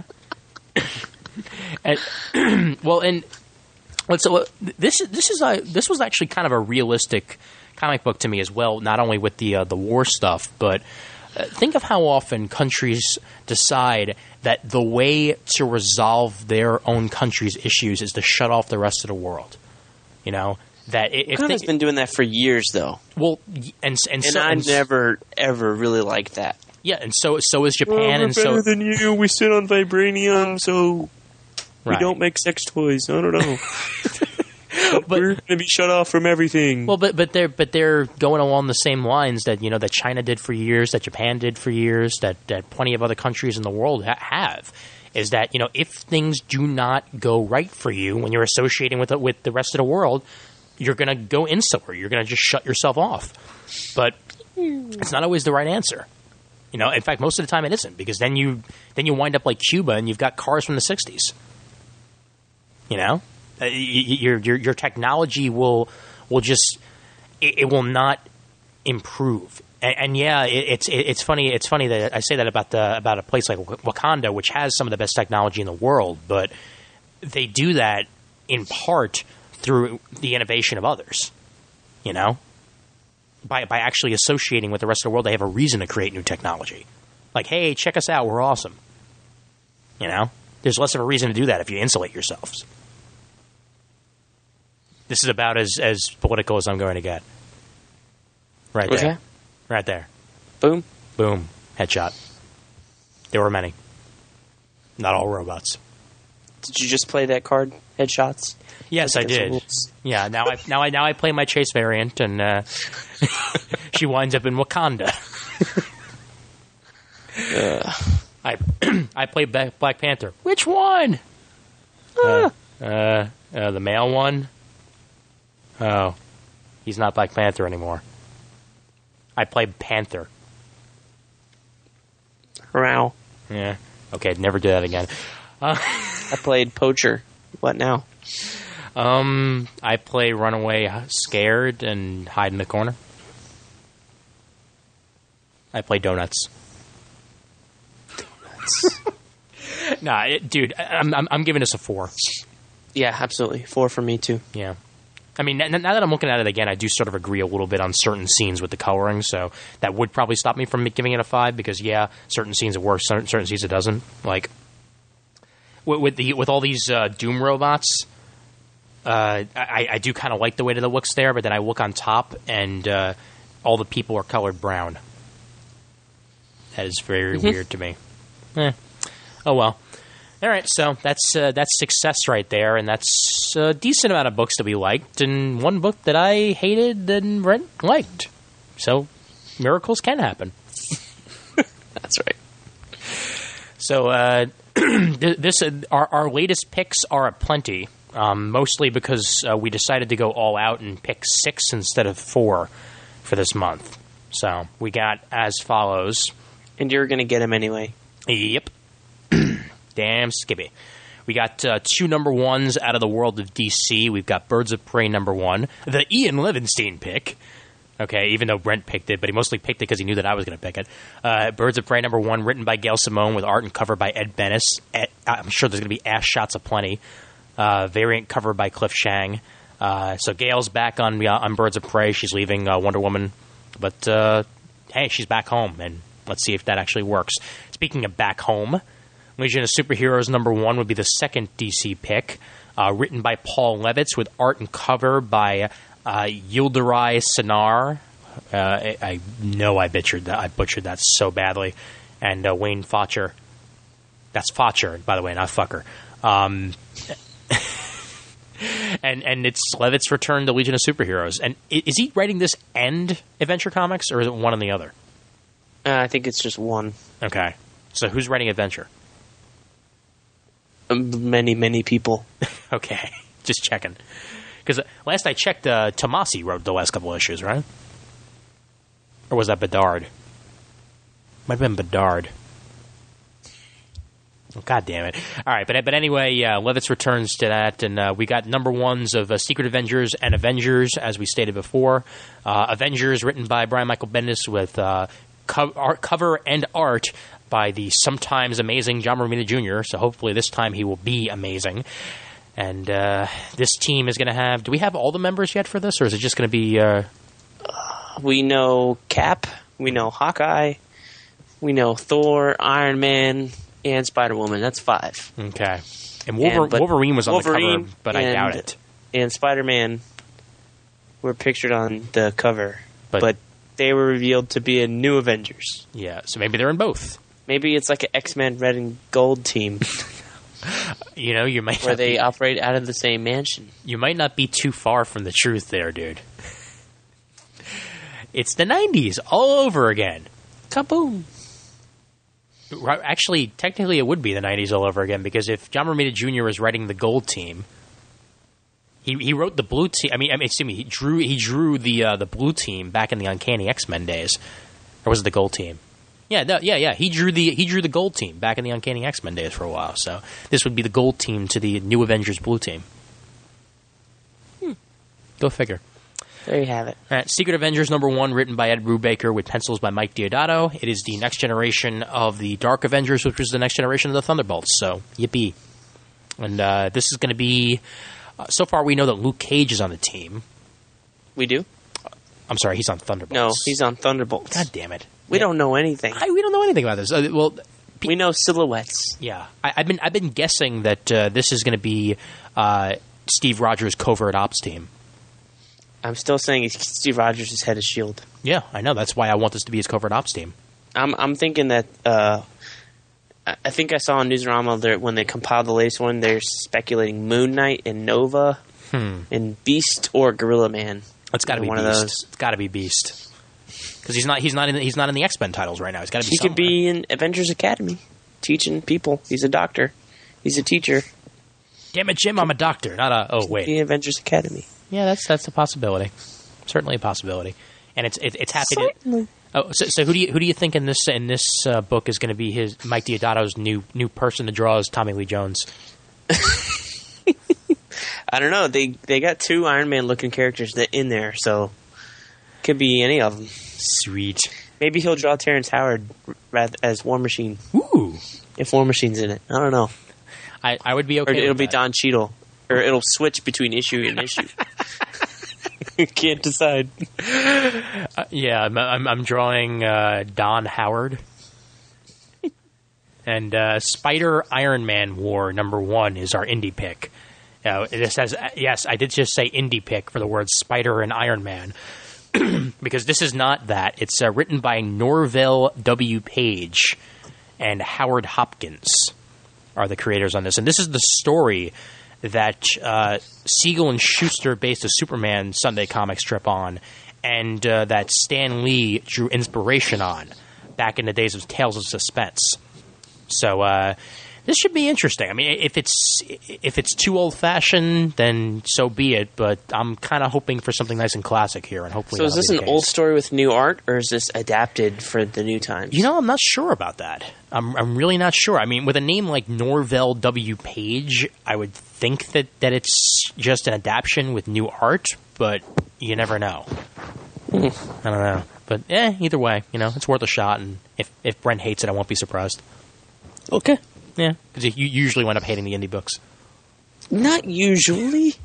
This was actually kind of a realistic comic book to me as well. Not only with the war stuff, but think of how often countries decide that the way to resolve their own country's issues is to shut off the rest of the world. You know that if Wakanda has been doing that for years, though. Well, and I never ever really liked that. Yeah, and so is Japan, we're and better than you. We sit on vibranium, so. Right. We don't make sex toys. I don't know. But we're going to be shut off from everything. Well, but they're going along the same lines that that China did for years, that Japan did for years, that plenty of other countries in the world have. Is that if things do not go right for you when you're associating with the rest of the world, you're going to go insular. You're going to just shut yourself off. But it's not always the right answer. In fact, most of the time it isn't, because then you wind up like Cuba and you've got cars from the '60s. Your technology will just it will not improve. And yeah, it's funny that I say that about a place like Wakanda, which has some of the best technology in the world, but they do that in part through the innovation of others. By actually associating with the rest of the world, they have a reason to create new technology. Like, hey, check us out, we're awesome. There's less of a reason to do that if you insulate yourselves. This is about as political as I'm going to get. Right there. Okay. Right there. Boom. Boom. Headshot. There were many. Not all robots. Did you just play that card, Headshots? Yes, I did. Yeah, now I play my Chase variant, and she winds up in Wakanda. I play Black Panther. Which one? The male one. Oh, he's not Black Panther anymore. I played Panther. Wow. Yeah. Okay, never do that again. I played Poacher. What now? I play Runaway Scared and Hide in the Corner. I play Donuts. Nah, dude, I'm giving this a 4. Yeah, absolutely. 4 for me, too. Yeah. I mean, now that I'm looking at it again, I do sort of agree a little bit on certain scenes with the coloring, so that would probably stop me from giving it a 5, because, yeah, certain scenes it works, certain scenes it doesn't. Like, with all these Doom robots, I do kind of like the way that it looks there, but then I look on top, and all the people are colored brown. That is very weird to me. Oh, well. All right, so that's success right there, and that's a decent amount of books that we liked, and one book that I hated and Brent liked. So miracles can happen. That's right. So our latest picks are aplenty, mostly because we decided to go all out and pick 6 instead of 4 for this month. So we got as follows. And you're going to get them anyway. Yep. Damn Skippy. We got 2 number 1s out of the world of DC. We've got Birds of Prey number 1, the Ian Livingstone pick. Okay, even though Brent picked it, but he mostly picked it because he knew that I was going to pick it. Birds of Prey number 1, written by Gail Simone with art and cover by Ed Benes. I'm sure there's going to be ass shots aplenty. Variant cover by Cliff Chang. So Gale's back on Birds of Prey. She's leaving Wonder Woman, but hey, she's back home, and let's see if that actually works. Speaking of back home, Legion of Superheroes #1 would be the second DC pick, written by Paul Levitz with art and cover by Yildiray Cinar. I know I butchered that so badly. And Wayne Faucher. That's Faucher, by the way, not fucker. And it's Levitz' return to Legion of Superheroes. And is he writing this and Adventure Comics, or is it one and the other? I think it's just one. Okay. So who's writing Adventure? Many people. Okay. Just checking. Because last I checked, Tomasi wrote the last couple issues, right? Or was that Bedard? Might have been Bedard. Oh, God damn it. All right, but anyway, Levitz returns to that, and we got #1s of Secret Avengers and Avengers, as we stated before. Avengers, written by Brian Michael Bendis, with cover and art by the sometimes amazing John Romita Jr., so hopefully this time he will be amazing. And this team is going to have... Do we have all the members yet for this, or is it just going to be... We know Cap, we know Hawkeye, we know Thor, Iron Man, and Spider-Woman. That's 5. Okay. And Wolverine was on the cover, but I doubt it. And Spider-Man were pictured on the cover, but they were revealed to be in New Avengers. Yeah, so maybe they're in both. Maybe it's like an X-Men Red and Gold team. You might where they operate out of the same mansion. You might not be too far from the truth there, dude. It's the 90s all over again. Kaboom. Actually, technically it would be the 90s all over again, because if John Romita Jr. is writing the Gold Team, he wrote the Blue Team. Excuse me, he drew the Blue Team back in the Uncanny X-Men days. Or was it the Gold Team? Yeah. He drew the Gold Team back in the Uncanny X-Men days for a while. So this would be the Gold Team to the New Avengers Blue Team. Go figure. There you have it. All right, Secret Avengers #1, written by Ed Brubaker with pencils by Mike Deodato. It is the next generation of the Dark Avengers, which was the next generation of the Thunderbolts. So, yippee. And this is going to be... so far, we know that Luke Cage is on the team. We do? I'm sorry, he's on Thunderbolts. No, he's on Thunderbolts. God damn it. We don't know anything. We don't know anything about this. We know silhouettes. Yeah. I've been guessing that this is going to be Steve Rogers' covert ops team. I'm still saying Steve Rogers is head of S.H.I.E.L.D. Yeah, I know. That's why I want this to be his covert ops team. I'm thinking that... I think I saw on Newsarama when they compiled the latest one, they're speculating Moon Knight and Nova and Beast or Gorilla Man. It's got to be one Beast. Of those. It's got to be Beast. Because he's not in the X-Men titles right now. He's got to be. He could be in Avengers Academy, teaching people. He's a doctor. He's a teacher. Damn it, Jim! I'm a doctor, not a. Oh wait. The Avengers Academy. Yeah, that's a possibility. Certainly a possibility, and it's happy. Certainly. So who do you think in this book is going to be his Mike Deodato's new person to draw as Tommy Lee Jones? I don't know. They got 2 Iron Man looking characters in there, so could be any of them. Sweet. Maybe he'll draw Terrence Howard as War Machine. Ooh. If War Machine's in it, I don't know. I would be okay. Or it'll with be that. Don Cheadle, or it'll switch between issue and issue. Can't decide. Yeah, I'm drawing Don Howard. And Spider Iron Man War #1 is our indie pick. It says, yes, I did just say indie pick for the words Spider and Iron Man. Because this is not that. It's written by Norvell W. Page and Howard Hopkins are the creators on this. And this is the story that Siegel and Schuster based a Superman Sunday comic strip on, and that Stan Lee drew inspiration on back in the days of Tales of Suspense. So this should be interesting. I mean, if it's too old-fashioned, then so be it. But I'm kind of hoping for something nice and classic here, and hopefully. So is this an old story with new art, or is this adapted for the new times? I'm not sure about that. I'm really not sure. I mean, with a name like Norvell W. Page, I would think that it's just an adaptation with new art, but you never know. I don't know. But either way, it's worth a shot. And if Brent hates it, I won't be surprised. Okay. Yeah, because you usually wind up hating the indie books. Not usually.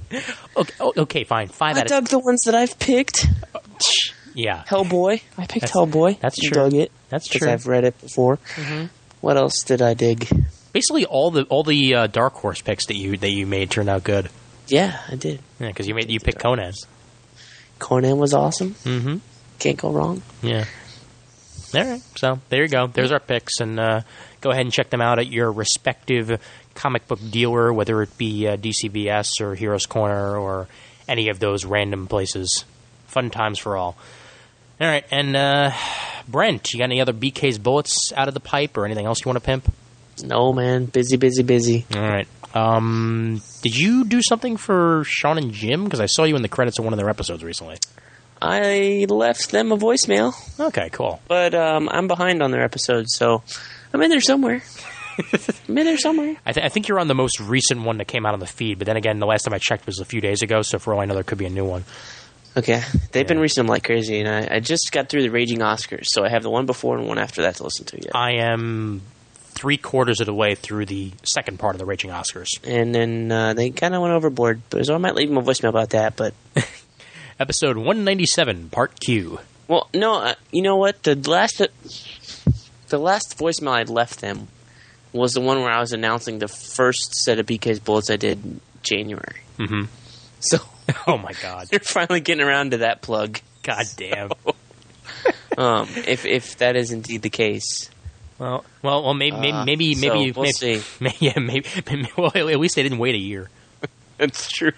Okay, fine. 5 I out of dug the ones that I've picked. Yeah. Hellboy. I picked Hellboy. That's You true. dug it. That's Because true. I've read it before. What else did I dig? Basically, all the Dark Horse picks that you made turned out good. Yeah, I did. Yeah, because you picked Conan. Conan was awesome. Mm-hmm. Can't go wrong. Yeah. All right. So there you go. There's our picks, and go ahead and check them out at your respective comic book dealer, whether it be DCBS or Heroes Corner or any of those random places. Fun times for all. All right, and Brent, you got any other BK's bullets out of the pipe or anything else you want to pimp? No, man. Busy. All right. Did you do something for Sean and Jim? Because I saw you in the credits of one of their episodes recently. I left them a voicemail, Okay, cool. but I'm behind on their episodes, so I'm in there somewhere. I think you're on the most recent one that came out on the feed, but then again, the last time I checked was a few days ago, so for all I know, there could be a new one. Okay. They've been reaching them like crazy, and I just got through the Raging Oscars, so I have the one before and one after that to listen to yet. I am 3/4 of the way through the second part of the Raging Oscars. And then they kind of went overboard, so I might leave them a voicemail about that, but... Episode 197, Part Q. Well, no, you know what? The last voicemail I'd left them was the one where I was announcing the first set of BK's bullets I did in January. Mm-hmm. So... Oh, my God. They're finally getting around to that plug. God damn. If that is indeed the case. Well, maybe, we'll see. Maybe. Well, at least they didn't wait a year. That's true.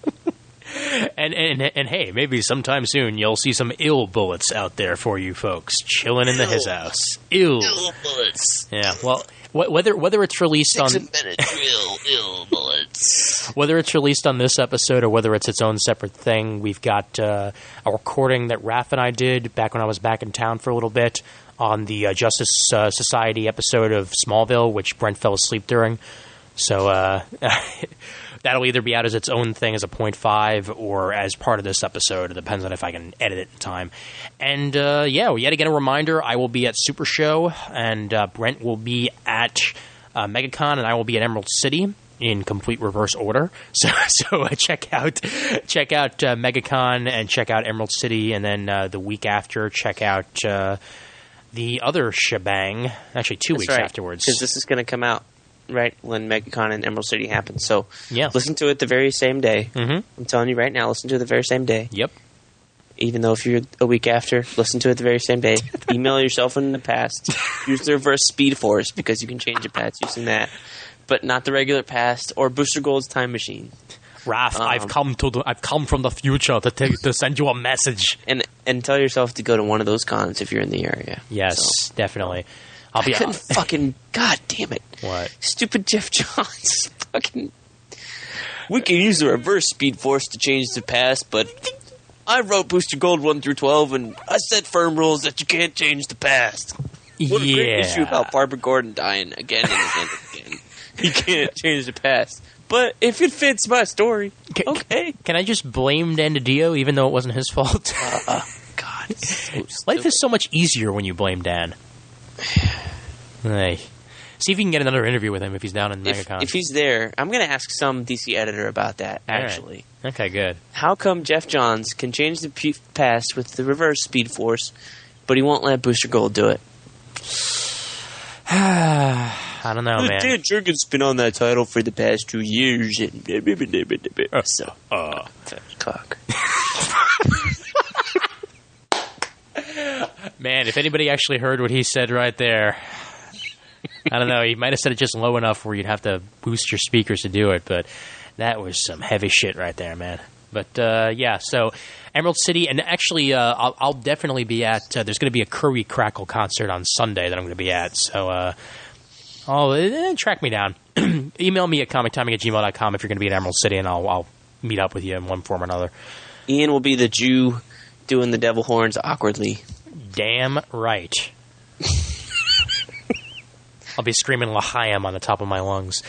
And hey, maybe sometime soon you'll see some ill bullets out there for you folks chilling in his house. Ill bullets. Yeah. Well, whether it's released on ill bullets. Whether it's released on this episode or whether it's its own separate thing, we've got a recording that Raph and I did back when I was back in town for a little bit on the Justice Society episode of Smallville, which Brent fell asleep during. So that'll either be out as its own thing as a 0.5 or as part of this episode. It depends on if I can edit it in time. And yet again, a reminder, I will be at Super Show, and Brent will be at MegaCon, and I will be at Emerald City in complete reverse order. So check out MegaCon and check out Emerald City, and then the week after, check out the other shebang. Actually, 2 weeks afterwards, because this is going to come out right when MegaCon and Emerald City happens. So yeah, listen to it the very same day. Mm-hmm. I'm telling you right now, listen to it the very same day. Yep. Even though if you're a week after, listen to it the very same day. Email yourself in the past. Use the reverse Speed Force because you can change your past using that, but not the regular past or Booster Gold's time machine. Raph, I've come from the future to send you a message. And tell yourself to go to one of those cons if you're in the area. Yes, definitely. I couldn't fucking... God damn it. What? Stupid Jeff Johns. Fucking... We can use the reverse Speed Force to change the past, but I wrote Booster Gold 1 through 12, and I set firm rules that you can't change the past. What a great issue about Barbara Gordon dying again and again and again. You can't change the past. But if it fits my story, okay. Can I just blame Dan DiDio, even though it wasn't his fault? God, so life is so much easier when you blame Dan. Hey. See if you can get another interview with him if he's down in MegaCon. If he's there, I'm going to ask some DC editor about that, actually. Right. Okay, good. How come Jeff Johns can change the past with the reverse Speed Force, but he won't let Booster Gold do it? I don't know, man. Dan Jurgen's been on that title for the past 2 years. So, cock. Man, if anybody actually heard what he said right there, I don't know. He might have said it just low enough where you'd have to boost your speakers to do it, but that was some heavy shit right there, man. But, yeah, so Emerald City, and actually I'll definitely be at, there's going to be a Curry Crackle concert on Sunday that I'm going to be at, so track me down. Email me at comictiming@gmail.com if you're going to be in Emerald City, and I'll meet up with you in one form or another. Ian will be the Jew doing the devil horns awkwardly. Damn right. I'll be screaming L'chaim on the top of my lungs.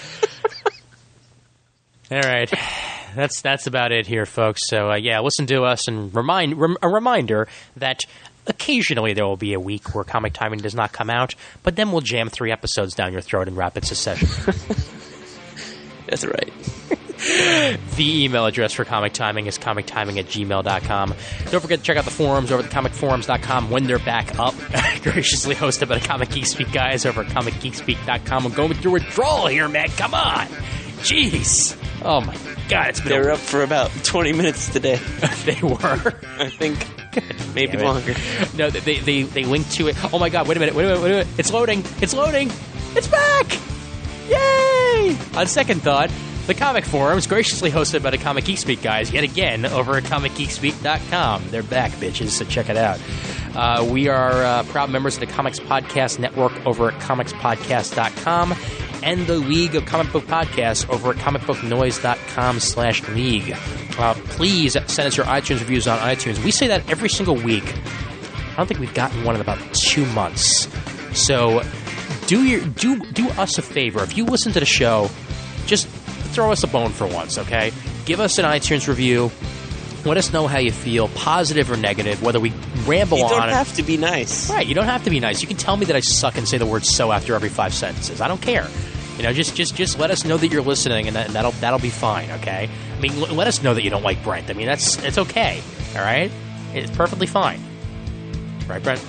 All right. That's about it here, folks. So, yeah, listen to us, and a reminder that occasionally there will be a week where Comic Timing does not come out, but then we'll jam 3 episodes down your throat in rapid succession. That's right. The email address for Comic Timing is comictiming@gmail.com. Don't forget to check out the forums over at comicforums.com when they're back up. Graciously hosted by the Comic Geek Speak guys over at comicgeekspeak.com. I'm going through withdrawal here, man. Come on. Jeez. Oh, my God. It's been They were up for about 20 minutes today. They were. I think. Maybe Damn it. longer. No, they linked to it. Oh, my God. Wait a minute. It's loading. It's back. Yay! On second thought, the Comic Forums, graciously hosted by the Comic Geek Speak guys, yet again, over at comicgeekspeak.com. They're back, bitches, so check it out. We are proud members of the Comics Podcast Network over at comicspodcast.com and the League of Comic Book Podcasts over at comicbooknoise.com/league. Please send us your iTunes reviews on iTunes. We say that every single week. I don't think we've gotten one in about 2 months. So do us a favor. If you listen to the show, just throw us a bone for once, okay? Give us an iTunes review. Let us know how you feel, positive or negative, whether we ramble on. You don't have to be nice. Right, you don't have to be nice. You can tell me that I suck and say the word "so" after every 5 sentences. I don't care. You know, just let us know that you're listening, and that'll be fine, okay? I mean, let us know that you don't like Brent. I mean, it's okay, all right? It's perfectly fine. Right, Brent?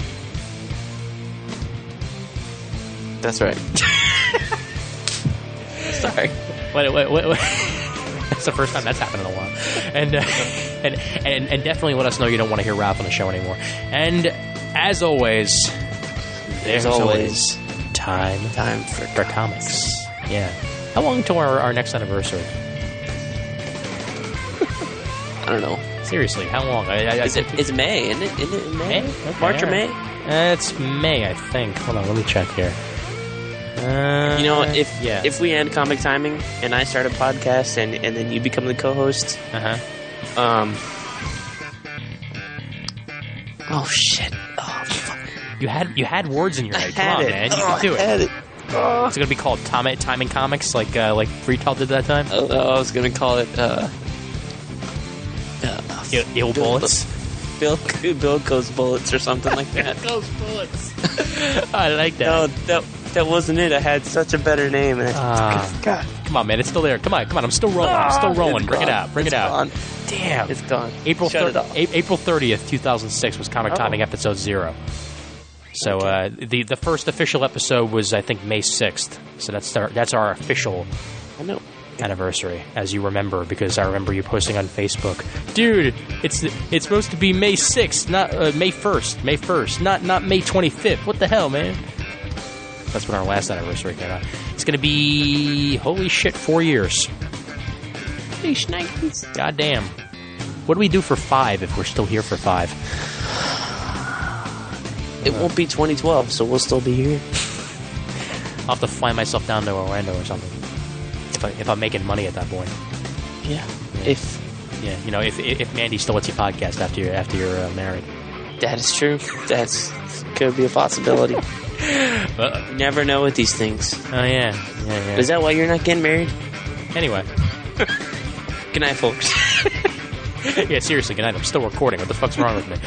That's right. Sorry. Wait. That's the first time that's happened in a while. And definitely let us know you don't want to hear Ralph on the show anymore. And as always, there's always time for comics. Yeah. How long till our next anniversary? I don't know. Seriously, how long? It's May, isn't it? Isn't it in May? Okay, March or all May? right. It's May, I think. Hold on, let me check here. You know, if we end Comic Timing and I start a podcast and then you become the co-host, oh shit! Oh fuck! You had words in your head. Come on, man, you can do it. It's gonna be called Timing Comics, like Freetal did that time. I was gonna call it Ill Bullets. Bill Goes Bullets or something like that. Goes Bullets. I like that. No, that wasn't it. I had such a better name. And God. Come on, man. It's still there. Come on. I'm still rolling. Bring it out. It's gone. Damn. It's gone. April Shut it off. April 30th, 2006 was Comic Timing episode 0. So the first official episode was, I think, May 6th. So that's our official anniversary, as you remember, because I remember you posting on Facebook, dude, it's supposed to be May 6th, not May 1st. May 1st, not May 25th. What the hell, man? That's when our last anniversary came out. It's going to be, holy shit, 4 years. Hey, shnikes. God damn. What do we do for 5 if we're still here for 5? It won't be 2012, so we'll still be here. I'll have to fly myself down to Orlando or something. If I'm making money at that point. Yeah. If Mandy still lets you podcast after you're married. That is true. That's could be a possibility. You never know with these things. Oh, yeah. Is that why you're not getting married? Anyway. Good night, folks. Yeah, seriously, good night. I'm still recording. What the fuck's wrong with me?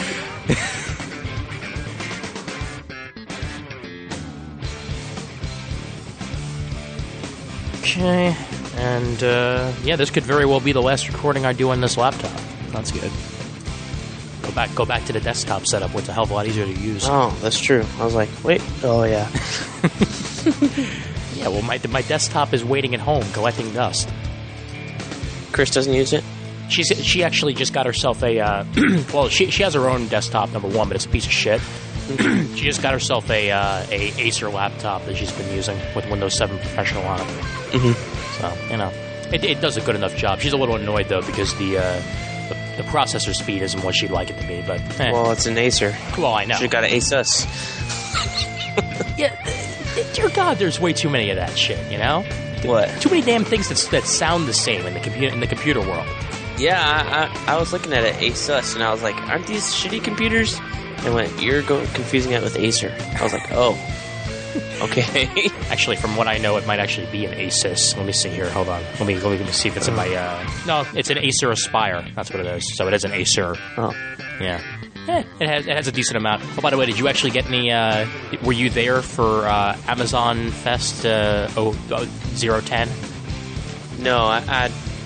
Okay. And, this could very well be the last recording I do on this laptop. That's good. Go back to the desktop setup, which is a hell of a lot easier to use. Oh, that's true. I was like, wait. Oh, yeah. Yeah, well, my desktop is waiting at home, collecting dust. Chris doesn't use it? She actually just got herself a... well, she has her own desktop, number one, but it's a piece of shit. She just got herself a Acer laptop that she's been using with Windows 7 Professional on it. Mm-hmm. So, it does a good enough job. She's a little annoyed, though, because the processor speed isn't what she'd like it to be. But well, it's an Acer. Well, I know. Should've got an Asus. Yeah, dear God, there's way too many of that shit. You know? What? Too many damn things that sound the same in the computer world. Yeah, I was looking at an Asus, and I was like, aren't these shitty computers? And went, you're confusing it with Acer. I was like, oh, okay. Actually, from what I know, it might actually be an Asus. Let me see here. Hold on. Let me see if it's in my... No, it's an Acer Aspire. That's what it is. So it is an Acer. Oh. Yeah. It has a decent amount. Oh, by the way, did you actually get any... were you there for Amazon Fest 010? No, I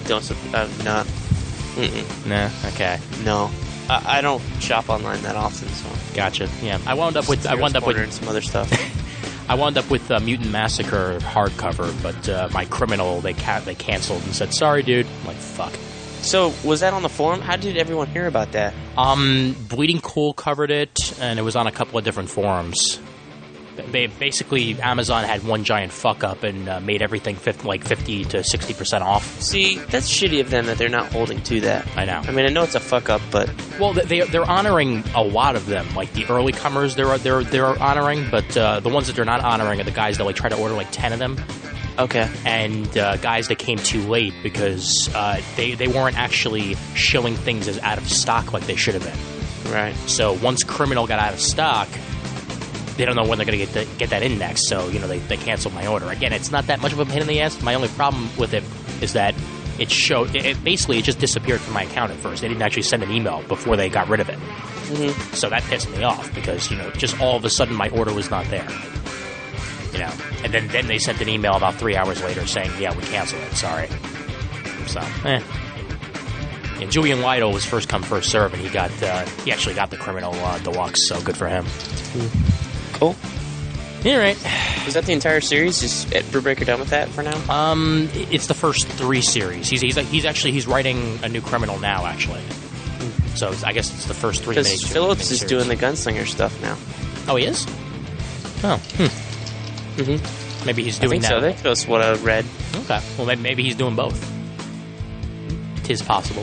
I'm not. Mm-mm. Nah. Okay. No. I don't shop online that often, so. Gotcha. Yeah. I wound up with some other stuff. I wound up with Mutant Massacre hardcover, but my Criminal they canceled and said, "Sorry, dude." I'm like, fuck. So, was that on the forum? How did everyone hear about that? Bleeding Cool covered it, and it was on a couple of different forums. Basically, Amazon had one giant fuck up and made everything 50 to 60% off. See, that's shitty of them that they're not holding to that. I know. I mean, I know it's a fuck up, but well, they're honoring a lot of them. Like the early comers, they're honoring, but the ones that they're not honoring are the guys that like try to order like 10 of them. Okay. And guys that came too late because they weren't actually showing things as out of stock like they should have been. Right. So once Criminal got out of stock, they don't know when they're going to get that in next. So, they canceled my order. Again, it's not that much of a pain in the ass. My only problem with it is that it just disappeared from my account at first. They didn't actually send an email before they got rid of it. Mm-hmm. So that pissed me off because, just all of a sudden my order was not there. And then they sent an email about 3 hours later saying, yeah, we canceled it. Sorry. So, And Julian Lytle was first come, first serve, and he actually got the Criminal Deluxe, so good for him. Cool. All right. Is that the entire series? Is Brubaker done with that for now? It's the first 3 series. He's writing a new Criminal now, actually. So I guess it's the first 3. Because Phillips is doing the Gunslinger stuff now. Oh, he is? Oh. Mm-hmm. Maybe he's doing that. I think so. That's what I read. Okay. Well, maybe he's doing both. Tis possible.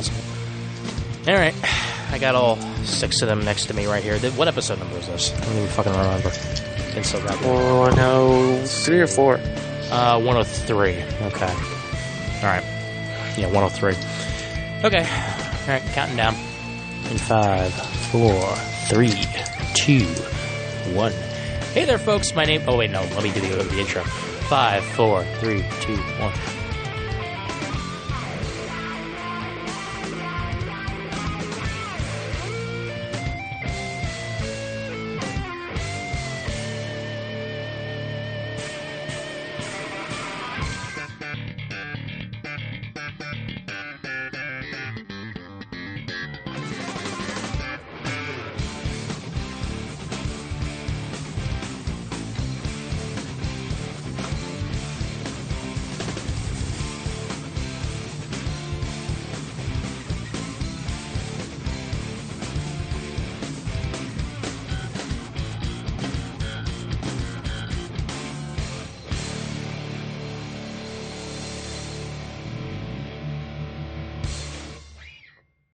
All right. I got all 6 of them next to me right here. What episode number is this? I don't even fucking remember. It's so goddamn. 103 or 4? 103. Okay. All right. Yeah, 103. Okay. All right, counting down. In 5, 4, 3, 2, 1. Hey there, folks. My name... Oh, wait, no. Let me do the intro. 5, 4, 3, 2, 1.